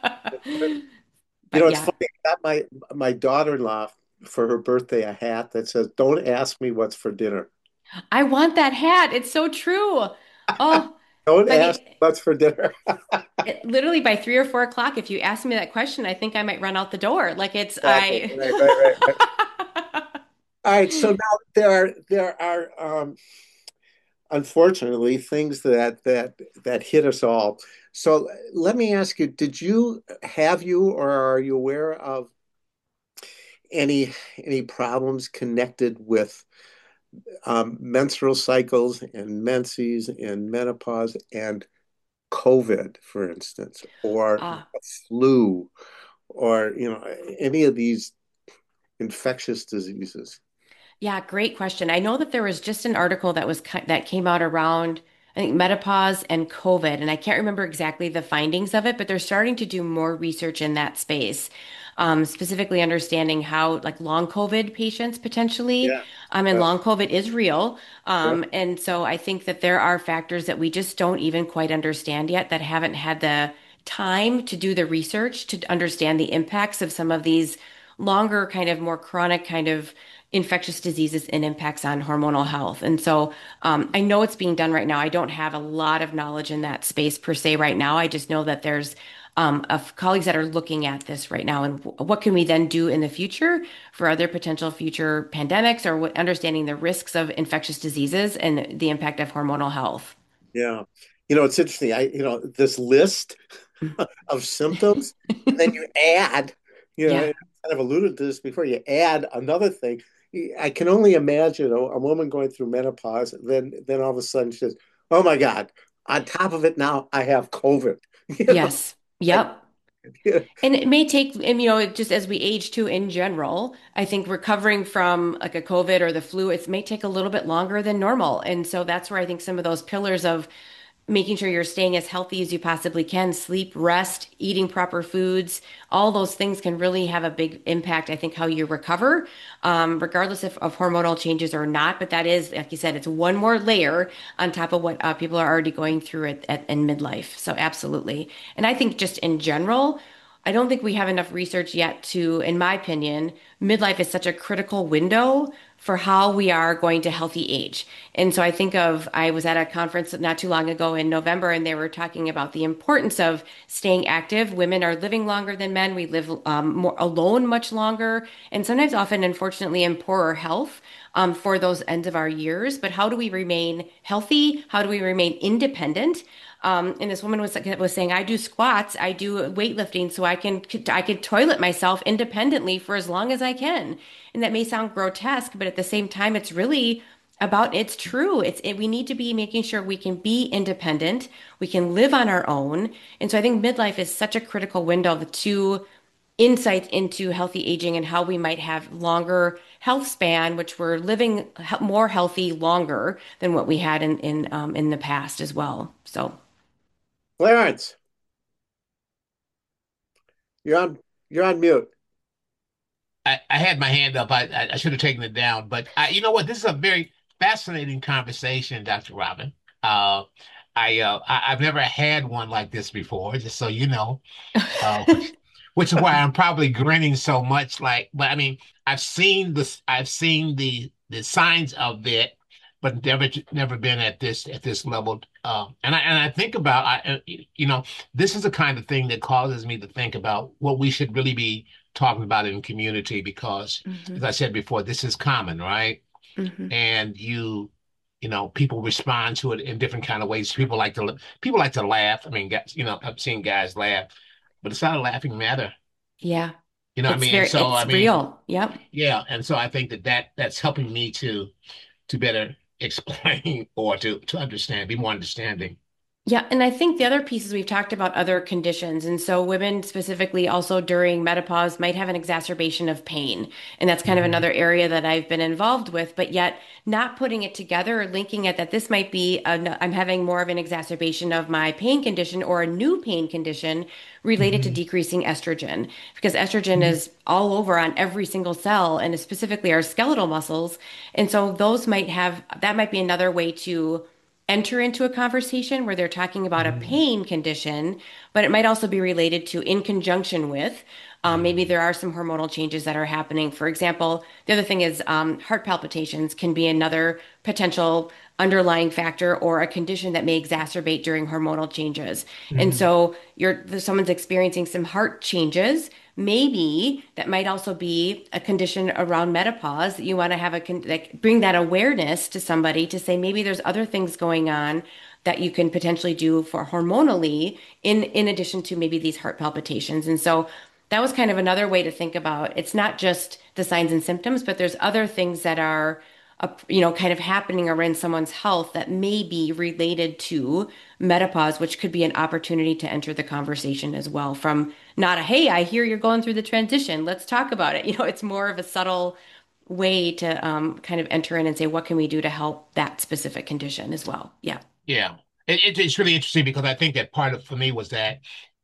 [SPEAKER 1] You know,
[SPEAKER 2] but
[SPEAKER 1] it's
[SPEAKER 2] yeah,
[SPEAKER 1] funny. I got my my daughter-in-law for her birthday a hat that says, "Don't ask me what's for dinner."
[SPEAKER 2] I want that hat. It's so true. Oh.
[SPEAKER 1] Don't
[SPEAKER 2] I
[SPEAKER 1] ask
[SPEAKER 2] mean,
[SPEAKER 1] what's for dinner.
[SPEAKER 2] it, literally by three or four o'clock, if you ask me that question, I think I might run out the door. Like it's
[SPEAKER 1] Exactly.
[SPEAKER 2] I.
[SPEAKER 1] Right, right, right, right. All right. So now there are there are um, unfortunately things that that that hit us all. So let me ask you: Did you have you or are you aware of any any problems connected with um, menstrual cycles and menses and menopause and COVID, for instance, or
[SPEAKER 2] Ah,
[SPEAKER 1] flu, or you know any of these infectious diseases?
[SPEAKER 2] yeah, great question. I know that there was just an article that was ki- that came out around, I think, menopause and COVID, and I can't remember exactly the findings of it, but they're starting to do more research in that space, um, specifically understanding how like long COVID patients potentially,
[SPEAKER 1] Yeah.
[SPEAKER 2] um, and
[SPEAKER 1] Uh,
[SPEAKER 2] long COVID is real,
[SPEAKER 1] yeah.
[SPEAKER 2] um, and so I think that there are factors that we just don't even quite understand yet that haven't had the time to do the research to understand the impacts of some of these longer, kind of more chronic kind of infectious diseases and impacts on hormonal health. And so um, I know it's being done right now. I don't have a lot of knowledge in that space per se right now. I just know that there's um, of colleagues that are looking at this right now and w- what can we then do in the future for other potential future pandemics or what, understanding the risks of infectious diseases and the impact of hormonal health.
[SPEAKER 1] Yeah. You know, it's interesting. I, you know, this list of symptoms, and then you add, you know,
[SPEAKER 2] Yeah.
[SPEAKER 1] I kind of alluded to this before, you add another thing. I can only imagine a, a woman going through menopause, then then all of a sudden she says, "Oh my God, on top of it now I have COVID." You know,
[SPEAKER 2] Yes.
[SPEAKER 1] like,
[SPEAKER 2] Yep. And it may take, and you know, just as we age too in general, I think recovering from like a COVID or the flu, it may take a little bit longer than normal. And so that's where I think some of those pillars of making sure you're staying as healthy as you possibly can, sleep, rest, eating proper foods, all those things can really have a big impact, I think, how you recover, um, regardless if, of hormonal changes or not. But that is, like you said, it's one more layer on top of what uh, people are already going through at, at, in midlife. So absolutely. And I think just in general, I don't think we have enough research yet to, in my opinion, midlife is such a critical window for how we are going to healthy age. And so I think of, I was at a conference not too long ago in November, and they were talking about the importance of staying active. Women are living longer than men. We live um, more alone much longer, and sometimes often, unfortunately, in poorer health um, for those ends of our years. But how do we remain healthy? How do we remain independent? Um, and this woman was was saying, I do squats, I do weightlifting, so I can I can toilet myself independently for as long as I can. And that may sound grotesque, but at the same time, it's really about it's true. It's it, we need to be making sure we can be independent, we can live on our own. And so I think midlife is such a critical window of the two insights into healthy aging and how we might have longer health span, which we're living he- more healthy longer than what we had in in um, in the past as well. So.
[SPEAKER 1] Clarence, you're on you're on mute.
[SPEAKER 4] I, I had my hand up. I, I, I should have taken it down. But I, you know what? This is a very fascinating conversation, doctor Robin. Uh, I, uh, I I've never had one like this before, just so you know. Uh, which, which is why I'm probably grinning so much. Like, but I mean, I've seen this. I've seen the the signs of it, but never never been at this at this level. Um, and I and I think about I, uh, you know, this is the kind of thing that causes me to think about what we should really be talking about in community because,
[SPEAKER 2] Hmm.
[SPEAKER 4] as I said before, this is common, right?
[SPEAKER 2] Hmm.
[SPEAKER 4] And you. You know, people respond to it in different kind of ways. People like to people like to laugh. I mean, guys, you know, I've seen guys laugh, but it's not a laughing matter.
[SPEAKER 2] Yeah,
[SPEAKER 4] You know what I
[SPEAKER 2] it's
[SPEAKER 4] mean? And
[SPEAKER 2] very
[SPEAKER 4] so, I
[SPEAKER 2] it's
[SPEAKER 4] mean,
[SPEAKER 2] real. Yep.
[SPEAKER 4] yeah. And so I think that, that that's helping me to to better explain or to to understand, be more understanding.
[SPEAKER 2] Yeah, and I think the other pieces we've talked about other conditions. And so women specifically also during menopause might have an exacerbation of pain. And that's kind of
[SPEAKER 4] Hmm.
[SPEAKER 2] another area that I've been involved with, but yet not putting it together or linking it that this might be a, I'm having more of an exacerbation of my pain condition or a new pain condition related to
[SPEAKER 4] Hmm.
[SPEAKER 2] decreasing estrogen because estrogen is all over on every single cell and specifically our skeletal muscles. And so those might have that might be another way to enter into a conversation where they're talking about a
[SPEAKER 4] Hmm.
[SPEAKER 2] pain condition but it might also be related to in conjunction with. Um, maybe there are some hormonal changes that are happening. For example, the other thing is um, heart palpitations can be another potential underlying factor or a condition that may exacerbate during hormonal changes. And
[SPEAKER 4] Mm-hmm.
[SPEAKER 2] so you're someone's experiencing some heart changes. Maybe that might also be a condition around menopause that you want to have a con like bring that awareness to somebody to say maybe there's other things going on that you can potentially do for hormonally in in addition to maybe these heart palpitations. And so that was kind of another way to think about it's not just the signs and symptoms, but there's other things that are uh, you know kind of happening around someone's health that may be related to menopause, which could be an opportunity to enter the conversation as well from not a, hey, I hear you're going through the transition. Let's talk about it. You know, it's more of a subtle way to um, kind of enter in and say, what can we do to help that specific condition as well? Yeah.
[SPEAKER 4] Yeah. It, it, it's really interesting because I think that part of for me was that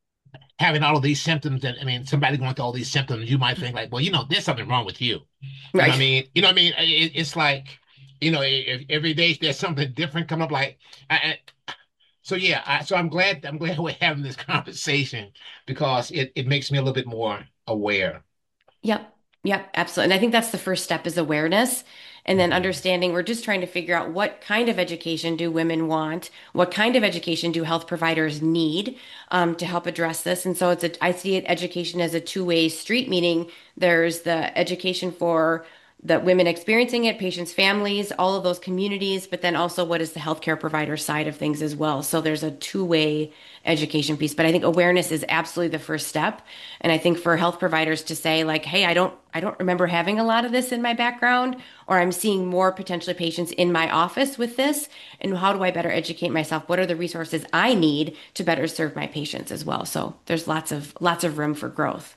[SPEAKER 4] having all of these symptoms that I mean, somebody going through all these symptoms, you might think like, well, you know, there's something wrong with you. You know what I
[SPEAKER 2] Right.
[SPEAKER 4] mean? You know what I mean? It, it's like, you know, if, every day there's something different come up. Like, I, I, so yeah. I, so I'm glad I'm glad we're having this conversation because it it makes me a little bit more aware.
[SPEAKER 2] Yep. Yep. Absolutely. And I think that's the first step is awareness. And then
[SPEAKER 4] Mhm.
[SPEAKER 2] understanding we're just trying to figure out what kind of education do women want? What kind of education do health providers need um, to help address this? And so it's a, I see it education as a two-way street, meaning there's the education for the women experiencing it, patients, families, all of those communities, but then also what is the healthcare provider side of things as well. So there's a two-way education piece. But I think awareness is absolutely the first step. And I think for health providers to say like, hey, I don't I don't remember having a lot of this in my background, or I'm seeing more potentially patients in my office with this. And how do I better educate myself? What are the resources I need to better serve my patients as well? So there's lots of lots of room for growth.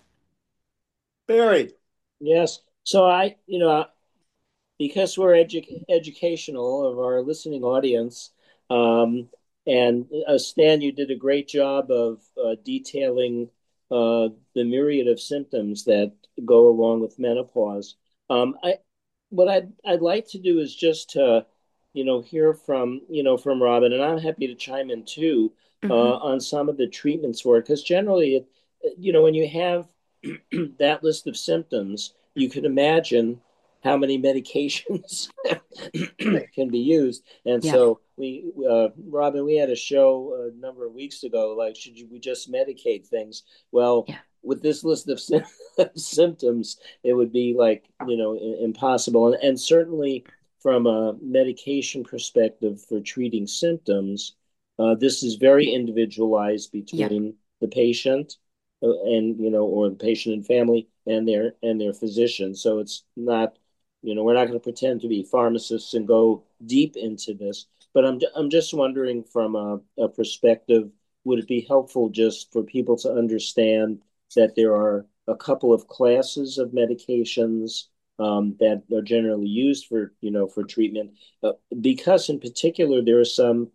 [SPEAKER 1] Barry.
[SPEAKER 3] Yes. So I, you know, because we're edu educational of our listening audience, um, and uh, Stan, you did a great job of uh, detailing uh, the myriad of symptoms that go along with menopause. Um, I, what I'd I'd like to do is just to, you know, hear from you know from Robin, and I'm happy to chime in too uh,
[SPEAKER 2] Hmm.
[SPEAKER 3] on some of the treatments for it, because generally, it, you know, when you have that list of symptoms, you can imagine how many medications can be used. And
[SPEAKER 2] Yeah.
[SPEAKER 3] so we, uh, Robin, we had a show a number of weeks ago, like, should we just medicate things? Well,
[SPEAKER 2] Yeah.
[SPEAKER 3] with this list of symptoms, it would be like, you know, impossible. And, and certainly from a medication perspective for treating symptoms, uh, this is very individualized
[SPEAKER 2] Yep.
[SPEAKER 3] between the patient uh, and, you know, or the patient and family and their and their physician. So it's not, you know, we're not going to pretend to be pharmacists and go deep into this. But I'm I'm just wondering from a, a perspective, would it be helpful just for people to understand that there are a couple of classes of medications um, that are generally used for, you know, for treatment, uh, because in particular there are some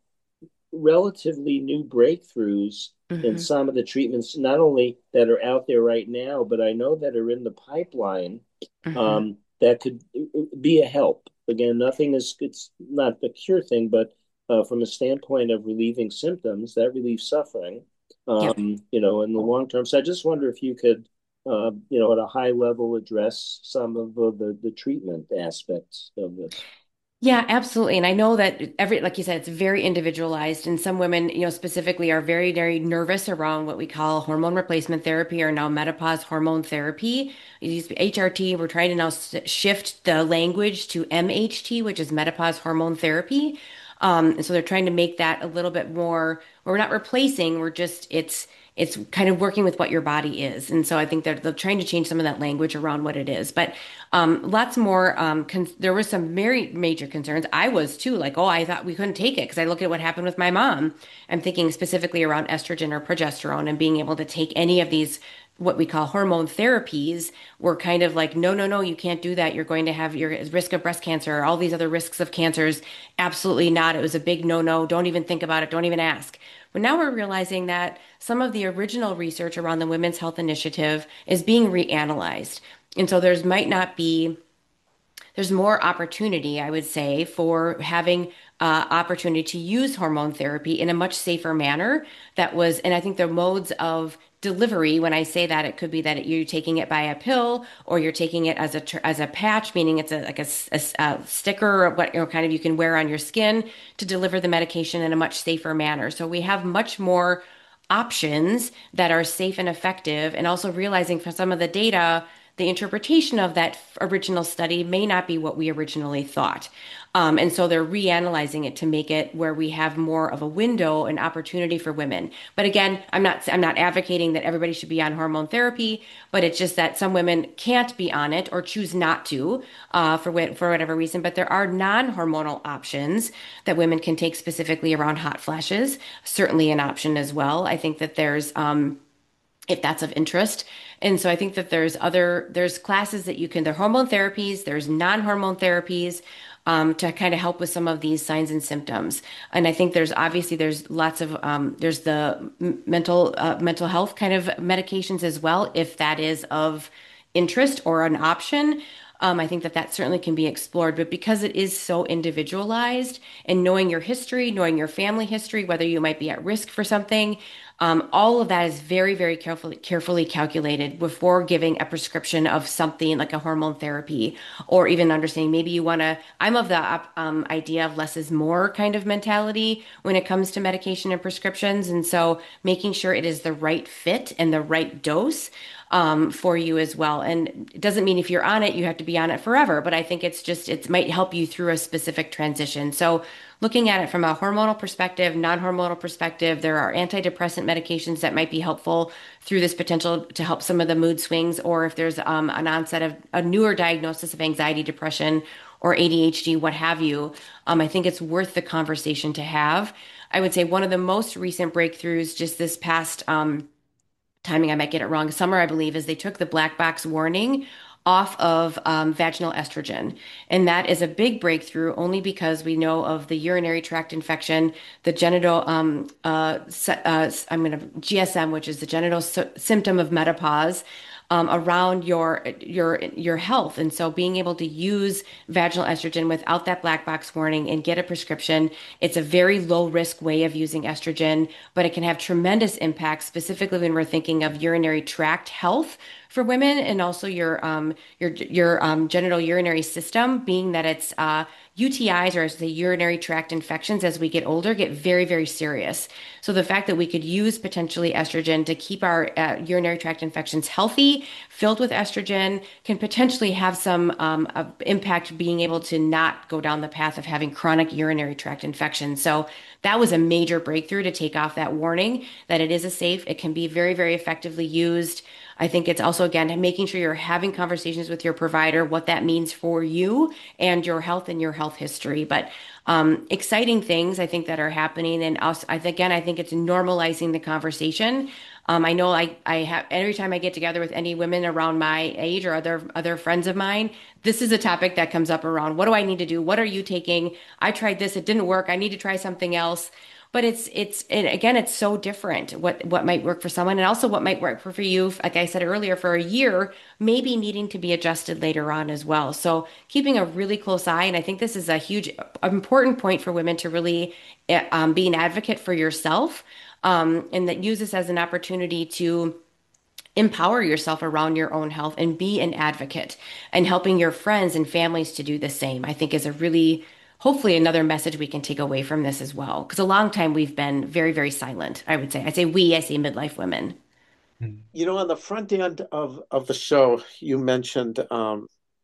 [SPEAKER 3] relatively new breakthroughs in
[SPEAKER 2] Hmm.
[SPEAKER 3] some of the treatments, not only that are out there right now, but I know that are in the pipeline
[SPEAKER 2] Hmm.
[SPEAKER 3] um, that could be a help. Again, nothing is, it's not a cure thing, but uh, from a standpoint of relieving symptoms, that relieves suffering,
[SPEAKER 2] Yep.
[SPEAKER 3] um, you know, in the long term. So I just wonder if you could, uh, you know, at a high level address some of the, the, the treatment aspects of this.
[SPEAKER 2] Yeah, absolutely. And I know that every, like you said, it's very individualized. And some women, you know, specifically are very, very nervous around what we call hormone replacement therapy or now menopause hormone therapy. It used to be H R T. We're trying to now s- shift the language to M H T, which is menopause hormone therapy. Um, and so they're trying to make that a little bit more, we're not replacing, we're just, it's, it's kind of working with what your body is. And so I think they're, they're trying to change some of that language around what it is. But um, lots more. Um, con there were some very major concerns. I was too, like, oh, I thought we couldn't take it because I look at what happened with my mom. I'm thinking specifically around estrogen or progesterone and being able to take any of these, what we call hormone therapies, were kind of like, no, no, no, you can't do that. You're going to have your risk of breast cancer or all these other risks of cancers. Absolutely not. It was a big no, no. Don't even think about it. Don't even ask. But now we're realizing that some of the original research around the Women's Health Initiative is being reanalyzed. And so there's might not be there's more opportunity, I would say, for having uh, opportunity to use hormone therapy in a much safer manner. That was, and I think the modes of delivery, when I say that, it could be that you're taking it by a pill or you're taking it as a tr- as a patch, meaning it's a like a, s- a s- a sticker or what, you know, kind of you can wear on your skin to deliver the medication in a much safer manner. So we have much more options that are safe and effective, and also realizing from some of the data, the interpretation of that original study may not be what we originally thought. Um, and so they're reanalyzing it to make it where we have more of a window and opportunity for women. But again, I'm not I'm not advocating that everybody should be on hormone therapy, but it's just that some women can't be on it or choose not to uh, for wh- for whatever reason. But there are non-hormonal options that women can take specifically around hot flashes. Certainly an option as well. I think that there's um, if that's of interest. And so I think that there's other there's classes that you can there are hormone therapies, there's non-hormone therapies um, to kind of help with some of these signs and symptoms. And I think there's obviously there's lots of um, there's the m- mental uh, mental health kind of medications as well, if that is of interest or an option. Um, I think that that certainly can be explored, but because it is so individualized and knowing your history, knowing your family history, whether you might be at risk for something, um, all of that is very, very carefully carefully calculated before giving a prescription of something like a hormone therapy, or even understanding maybe you want to. I'm of the op- um, idea of less is more kind of mentality when it comes to medication and prescriptions, and so making sure it is the right fit and the right dose um, for you as well. And it doesn't mean if you're on it, you have to be on it forever, but I think it's just, it might help you through a specific transition. So looking at it from a hormonal perspective, non-hormonal perspective, there are antidepressant medications that might be helpful through this potential to help some of the mood swings, or if there's um, an onset of a newer diagnosis of anxiety, depression, or A D H D, what have you. Um, I think it's worth the conversation to have. I would say one of the most recent breakthroughs just this past um, timing, I might get it wrong, summer, I believe, is they took the black box warning off of um, vaginal estrogen. And that is a big breakthrough only because we know of the urinary tract infection, the genital, um, uh, uh, I'm going to, G S M, which is the genital sy- symptom of menopause. Um, around your your your health, and so being able to use vaginal estrogen without that black box warning and get a prescription, it's a very low risk way of using estrogen, but it can have tremendous impact, specifically when we're thinking of urinary tract health for women, and also your um your your um, genital urinary system, being that it's uh, U T Is, or as the urinary tract infections, as we get older, get very, very serious. So the fact that we could use potentially estrogen to keep our uh, urinary tract infections healthy, filled with estrogen, can potentially have some um, uh, impact, being able to not go down the path of having chronic urinary tract infections. So that was a major breakthrough to take off that warning that it is a safe, it can be very, very effectively used. I think it's also, again, making sure you're having conversations with your provider, what that means for you and your health and your health history. But um, exciting things I think that are happening. And also, I think, again, I think it's normalizing the conversation. Um, I know I, I have every time I get together with any women around my age or other other friends of mine, this is a topic that comes up around what do I need to do? What are you taking? I tried this, it didn't work. I need to try something else. But it's it's and again, it's so different what what might work for someone, and also what might work for, for you, like I said earlier, for a year, maybe needing to be adjusted later on as well. So keeping a really close eye, and I think this is a huge important point for women to really eh, um, be an advocate for yourself, um, and that use this as an opportunity to empower yourself around your own health and be an advocate, and helping your friends and families to do the same, I think is a really, hopefully another message we can take away from this as well. Because a long time we've been very, very silent, I would say. I say we, I say midlife women.
[SPEAKER 1] You know, on the front end of of the show, you mentioned um,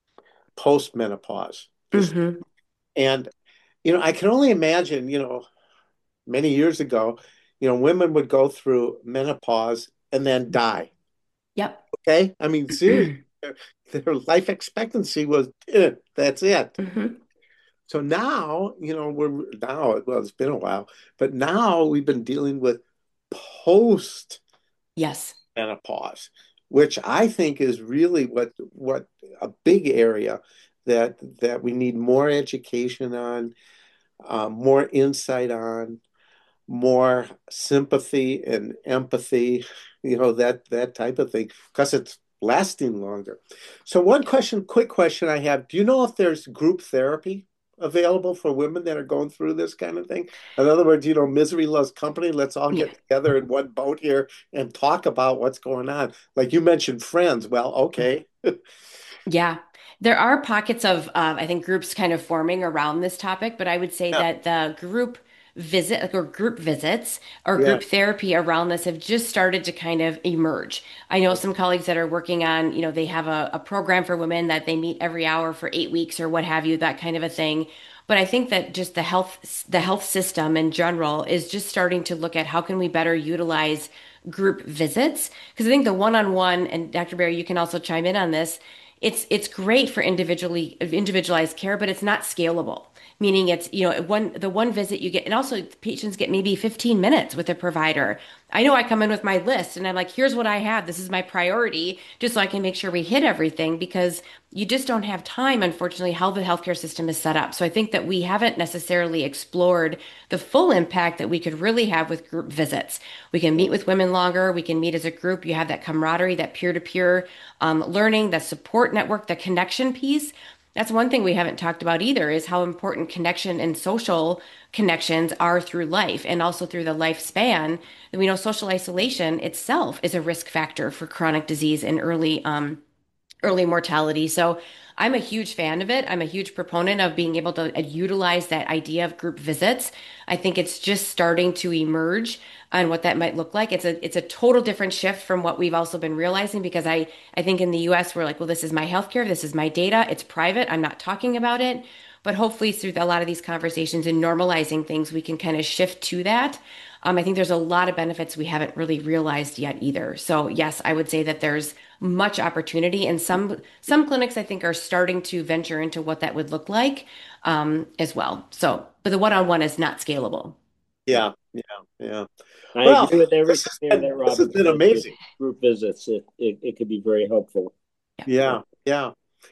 [SPEAKER 1] postmenopause, just
[SPEAKER 2] Hmm.
[SPEAKER 1] and you know, I can only imagine, you know, many years ago, you know, women would go through menopause and then die.
[SPEAKER 2] Yep.
[SPEAKER 1] Okay, I mean, seriously, their, their life expectancy was eh, that's it.
[SPEAKER 2] Hmm.
[SPEAKER 1] So now, you know, we're now, well, it's been a while, but now we've been dealing with post
[SPEAKER 2] Yes.
[SPEAKER 1] menopause, which I think is really what what a big area that that we need more education on, uh, more insight on, more sympathy and empathy, you know, that that type of thing, because it's lasting longer. So one question, quick question I have, do you know if there's group therapy available for women that are going through this kind of thing? In other words, you know, misery loves company. Let's all
[SPEAKER 2] Yeah.
[SPEAKER 1] get together in one boat here and talk about what's going on. Like you mentioned friends. Well, okay.
[SPEAKER 2] Yeah. There are pockets of, uh, I think, groups kind of forming around this topic, but I would say
[SPEAKER 1] Yeah,
[SPEAKER 2] that the group visit, like, or group visits or
[SPEAKER 1] yeah.
[SPEAKER 2] group therapy around this have just started to kind of emerge. I know some colleagues that are working on, you know, they have a, a program for women that they meet every hour for eight weeks or what have you, that kind of a thing. But I think that just the health, the health system in general is just starting to look at how can we better utilize group visits? Because I think the one-on-one, and Doctor Barry, you can also chime in on this, it's it's great for individually individualized care, but it's not scalable. Meaning it's, you know, one the one visit you get, and also patients get maybe fifteen minutes with a provider. I know I come in with my list and I'm like, here's what I have. This is my priority, just so I can make sure we hit everything because you just don't have time, unfortunately, how the healthcare system is set up. So I think that we haven't necessarily explored the full impact that we could really have with group visits. We can meet with women longer. We can meet as a group. You have that camaraderie, that peer-to-peer um, learning, that support network, the connection piece. That's one thing we haven't talked about either is how important connection and social connections are through life and also through the lifespan. We know social isolation itself is a risk factor for chronic disease and early um, early mortality. So I'm a huge fan of it. I'm a huge proponent of being able to uh, utilize that idea of group visits. I think it's just starting to emerge on what that might look like. It's a it's a total different shift from what we've also been realizing because I I think in the U S we're like, well, this is my healthcare, this is my data, it's private, I'm not talking about it. But hopefully through a lot of these conversations and normalizing things, we can kind of shift to that. Um, I think there's a lot of benefits we haven't really realized yet either. So yes, I would say that there's much opportunity, and some some clinics I think are starting to venture into what that would look like um, as well. So, but the one-on-one is not scalable.
[SPEAKER 1] Yeah, yeah, yeah.
[SPEAKER 3] I
[SPEAKER 1] Well,
[SPEAKER 3] agree with
[SPEAKER 1] this
[SPEAKER 3] everything
[SPEAKER 1] has
[SPEAKER 3] there
[SPEAKER 1] been
[SPEAKER 3] that
[SPEAKER 1] this has
[SPEAKER 3] Robin
[SPEAKER 1] been
[SPEAKER 3] said with
[SPEAKER 1] amazing.
[SPEAKER 3] group visits. It, it, it could be very helpful.
[SPEAKER 2] Yeah,
[SPEAKER 1] Yeah, yeah.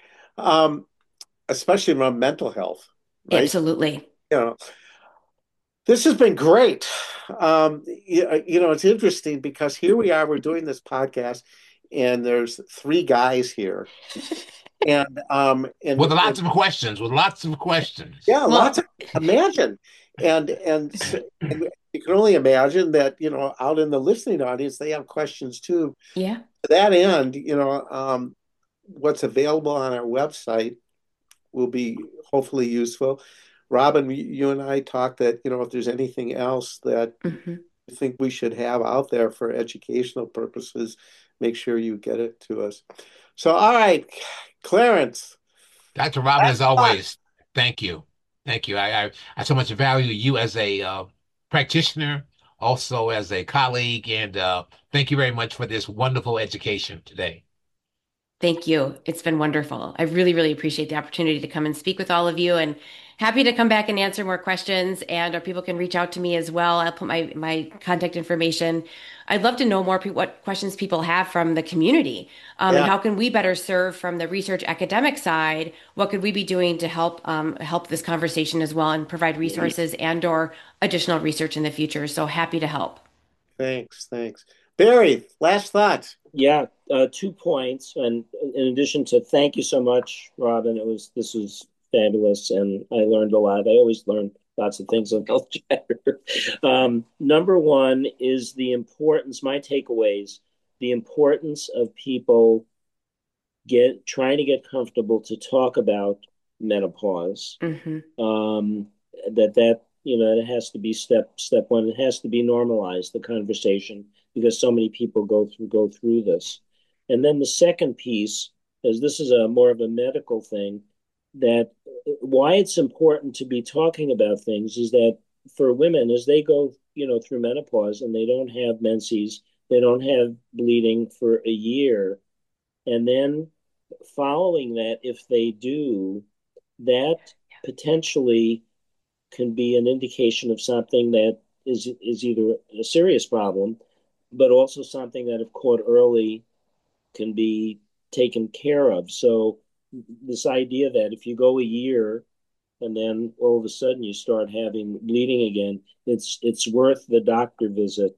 [SPEAKER 1] Um, especially around mental health, right?
[SPEAKER 2] absolutely.
[SPEAKER 1] You know, this has been great. Um, you, you know, it's interesting because here we are, we're doing this podcast, and there's three guys here, and um, and,
[SPEAKER 4] With lots
[SPEAKER 1] and
[SPEAKER 4] of questions, with lots of questions.
[SPEAKER 1] yeah, lots
[SPEAKER 2] Well,
[SPEAKER 1] of imagine, and and, s- and you can only imagine that you know out in the listening audience they have questions too.
[SPEAKER 2] yeah.
[SPEAKER 1] To that end, you know, um, what's available on our website will be hopefully useful. Robin, you and I talked that, you know, if there's anything else that
[SPEAKER 2] Hmm.
[SPEAKER 1] you think we should have out there for educational purposes, make sure you get it to us. So, all right, Clarence,
[SPEAKER 4] Doctor Robin,
[SPEAKER 1] last
[SPEAKER 4] as
[SPEAKER 1] thought.
[SPEAKER 4] always, thank you. Thank you. I, I, I so much value you as a uh, practitioner, also as a colleague, and uh, thank you very much for this wonderful education today.
[SPEAKER 2] Thank you. It's been wonderful. I really, really appreciate the opportunity to come and speak with all of you and happy to come back and answer more questions. And or people can reach out to me as well. I'll put my, my contact information. I'd love to know more pe what questions people have from the community. Um, and
[SPEAKER 1] Yeah,
[SPEAKER 2] how can we better serve from the research academic side? What could we be doing to help um, help this conversation as well and provide resources and or additional research in the future? So happy to help.
[SPEAKER 1] thanks, thanks. Barry, last thoughts.
[SPEAKER 3] Yeah, uh, two points. And in addition to thank you so much, Robin. It was this was fabulous, and I learned a lot. I always learn lots of things on Health Chatter. Um, number one is the importance. My takeaways: the importance of people get trying to get comfortable to talk about menopause.
[SPEAKER 2] Hmm.
[SPEAKER 3] Um, that that you know it has to be step step one. It has to be normalized the conversation because so many people go through go through this. And then the second piece is this is a more of a medical thing that why it's important to be talking about things is that for women as they go you know through menopause and they don't have menses, they don't have bleeding for a year, and then following that, if they do, that potentially can be an indication of something that is is either a serious problem, but also something that, if caught early, can be taken care of. So this idea that if you go a year and then all of a sudden you start having bleeding again, it's it's worth the doctor visit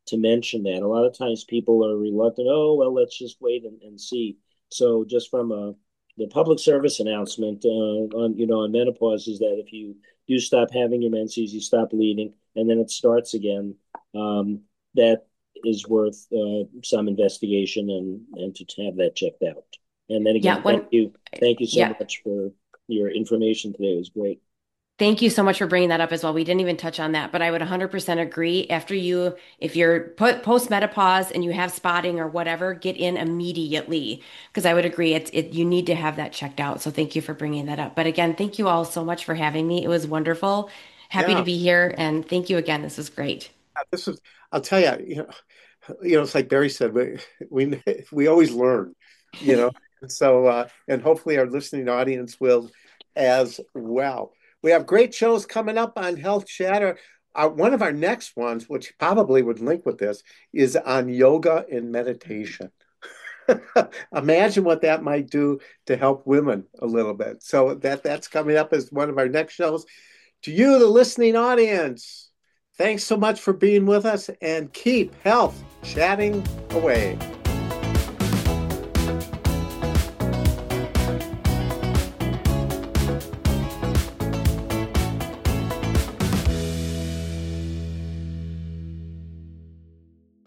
[SPEAKER 3] to mention that. A lot of times people are reluctant. Oh, well, let's just wait and, and see. So just from a the public service announcement uh, on you know on menopause is that if you do stop having your menses, you stop bleeding, and then it starts again. Um, that is worth uh, some investigation and and to have that checked out. And then again,
[SPEAKER 2] Yeah, when,
[SPEAKER 3] thank you, thank you so
[SPEAKER 2] yeah.
[SPEAKER 3] much for your information today. It was great.
[SPEAKER 2] Thank you so much for bringing that up as well. We didn't even touch on that, but I would one hundred percent agree. After you, if you're put post menopause and you have spotting or whatever, get in immediately because I would agree. It's it you need to have that checked out. So thank you for bringing that up. But again, thank you all so much for having me. It was wonderful. Happy to
[SPEAKER 1] Yeah,
[SPEAKER 2] be here, and thank you again. This was great.
[SPEAKER 1] this is. I'll tell you, you know, you know, it's like Barry said, we we we always learn, you know. So, uh, and hopefully our listening audience will as well. We have great shows coming up on Health Chatter. Uh, one of our next ones, which probably would link with this, is on yoga and meditation. Imagine what that might do to help women a little bit. So that that's coming up as one of our next shows. To you, the listening audience, thanks so much for being with us and keep health chatting away.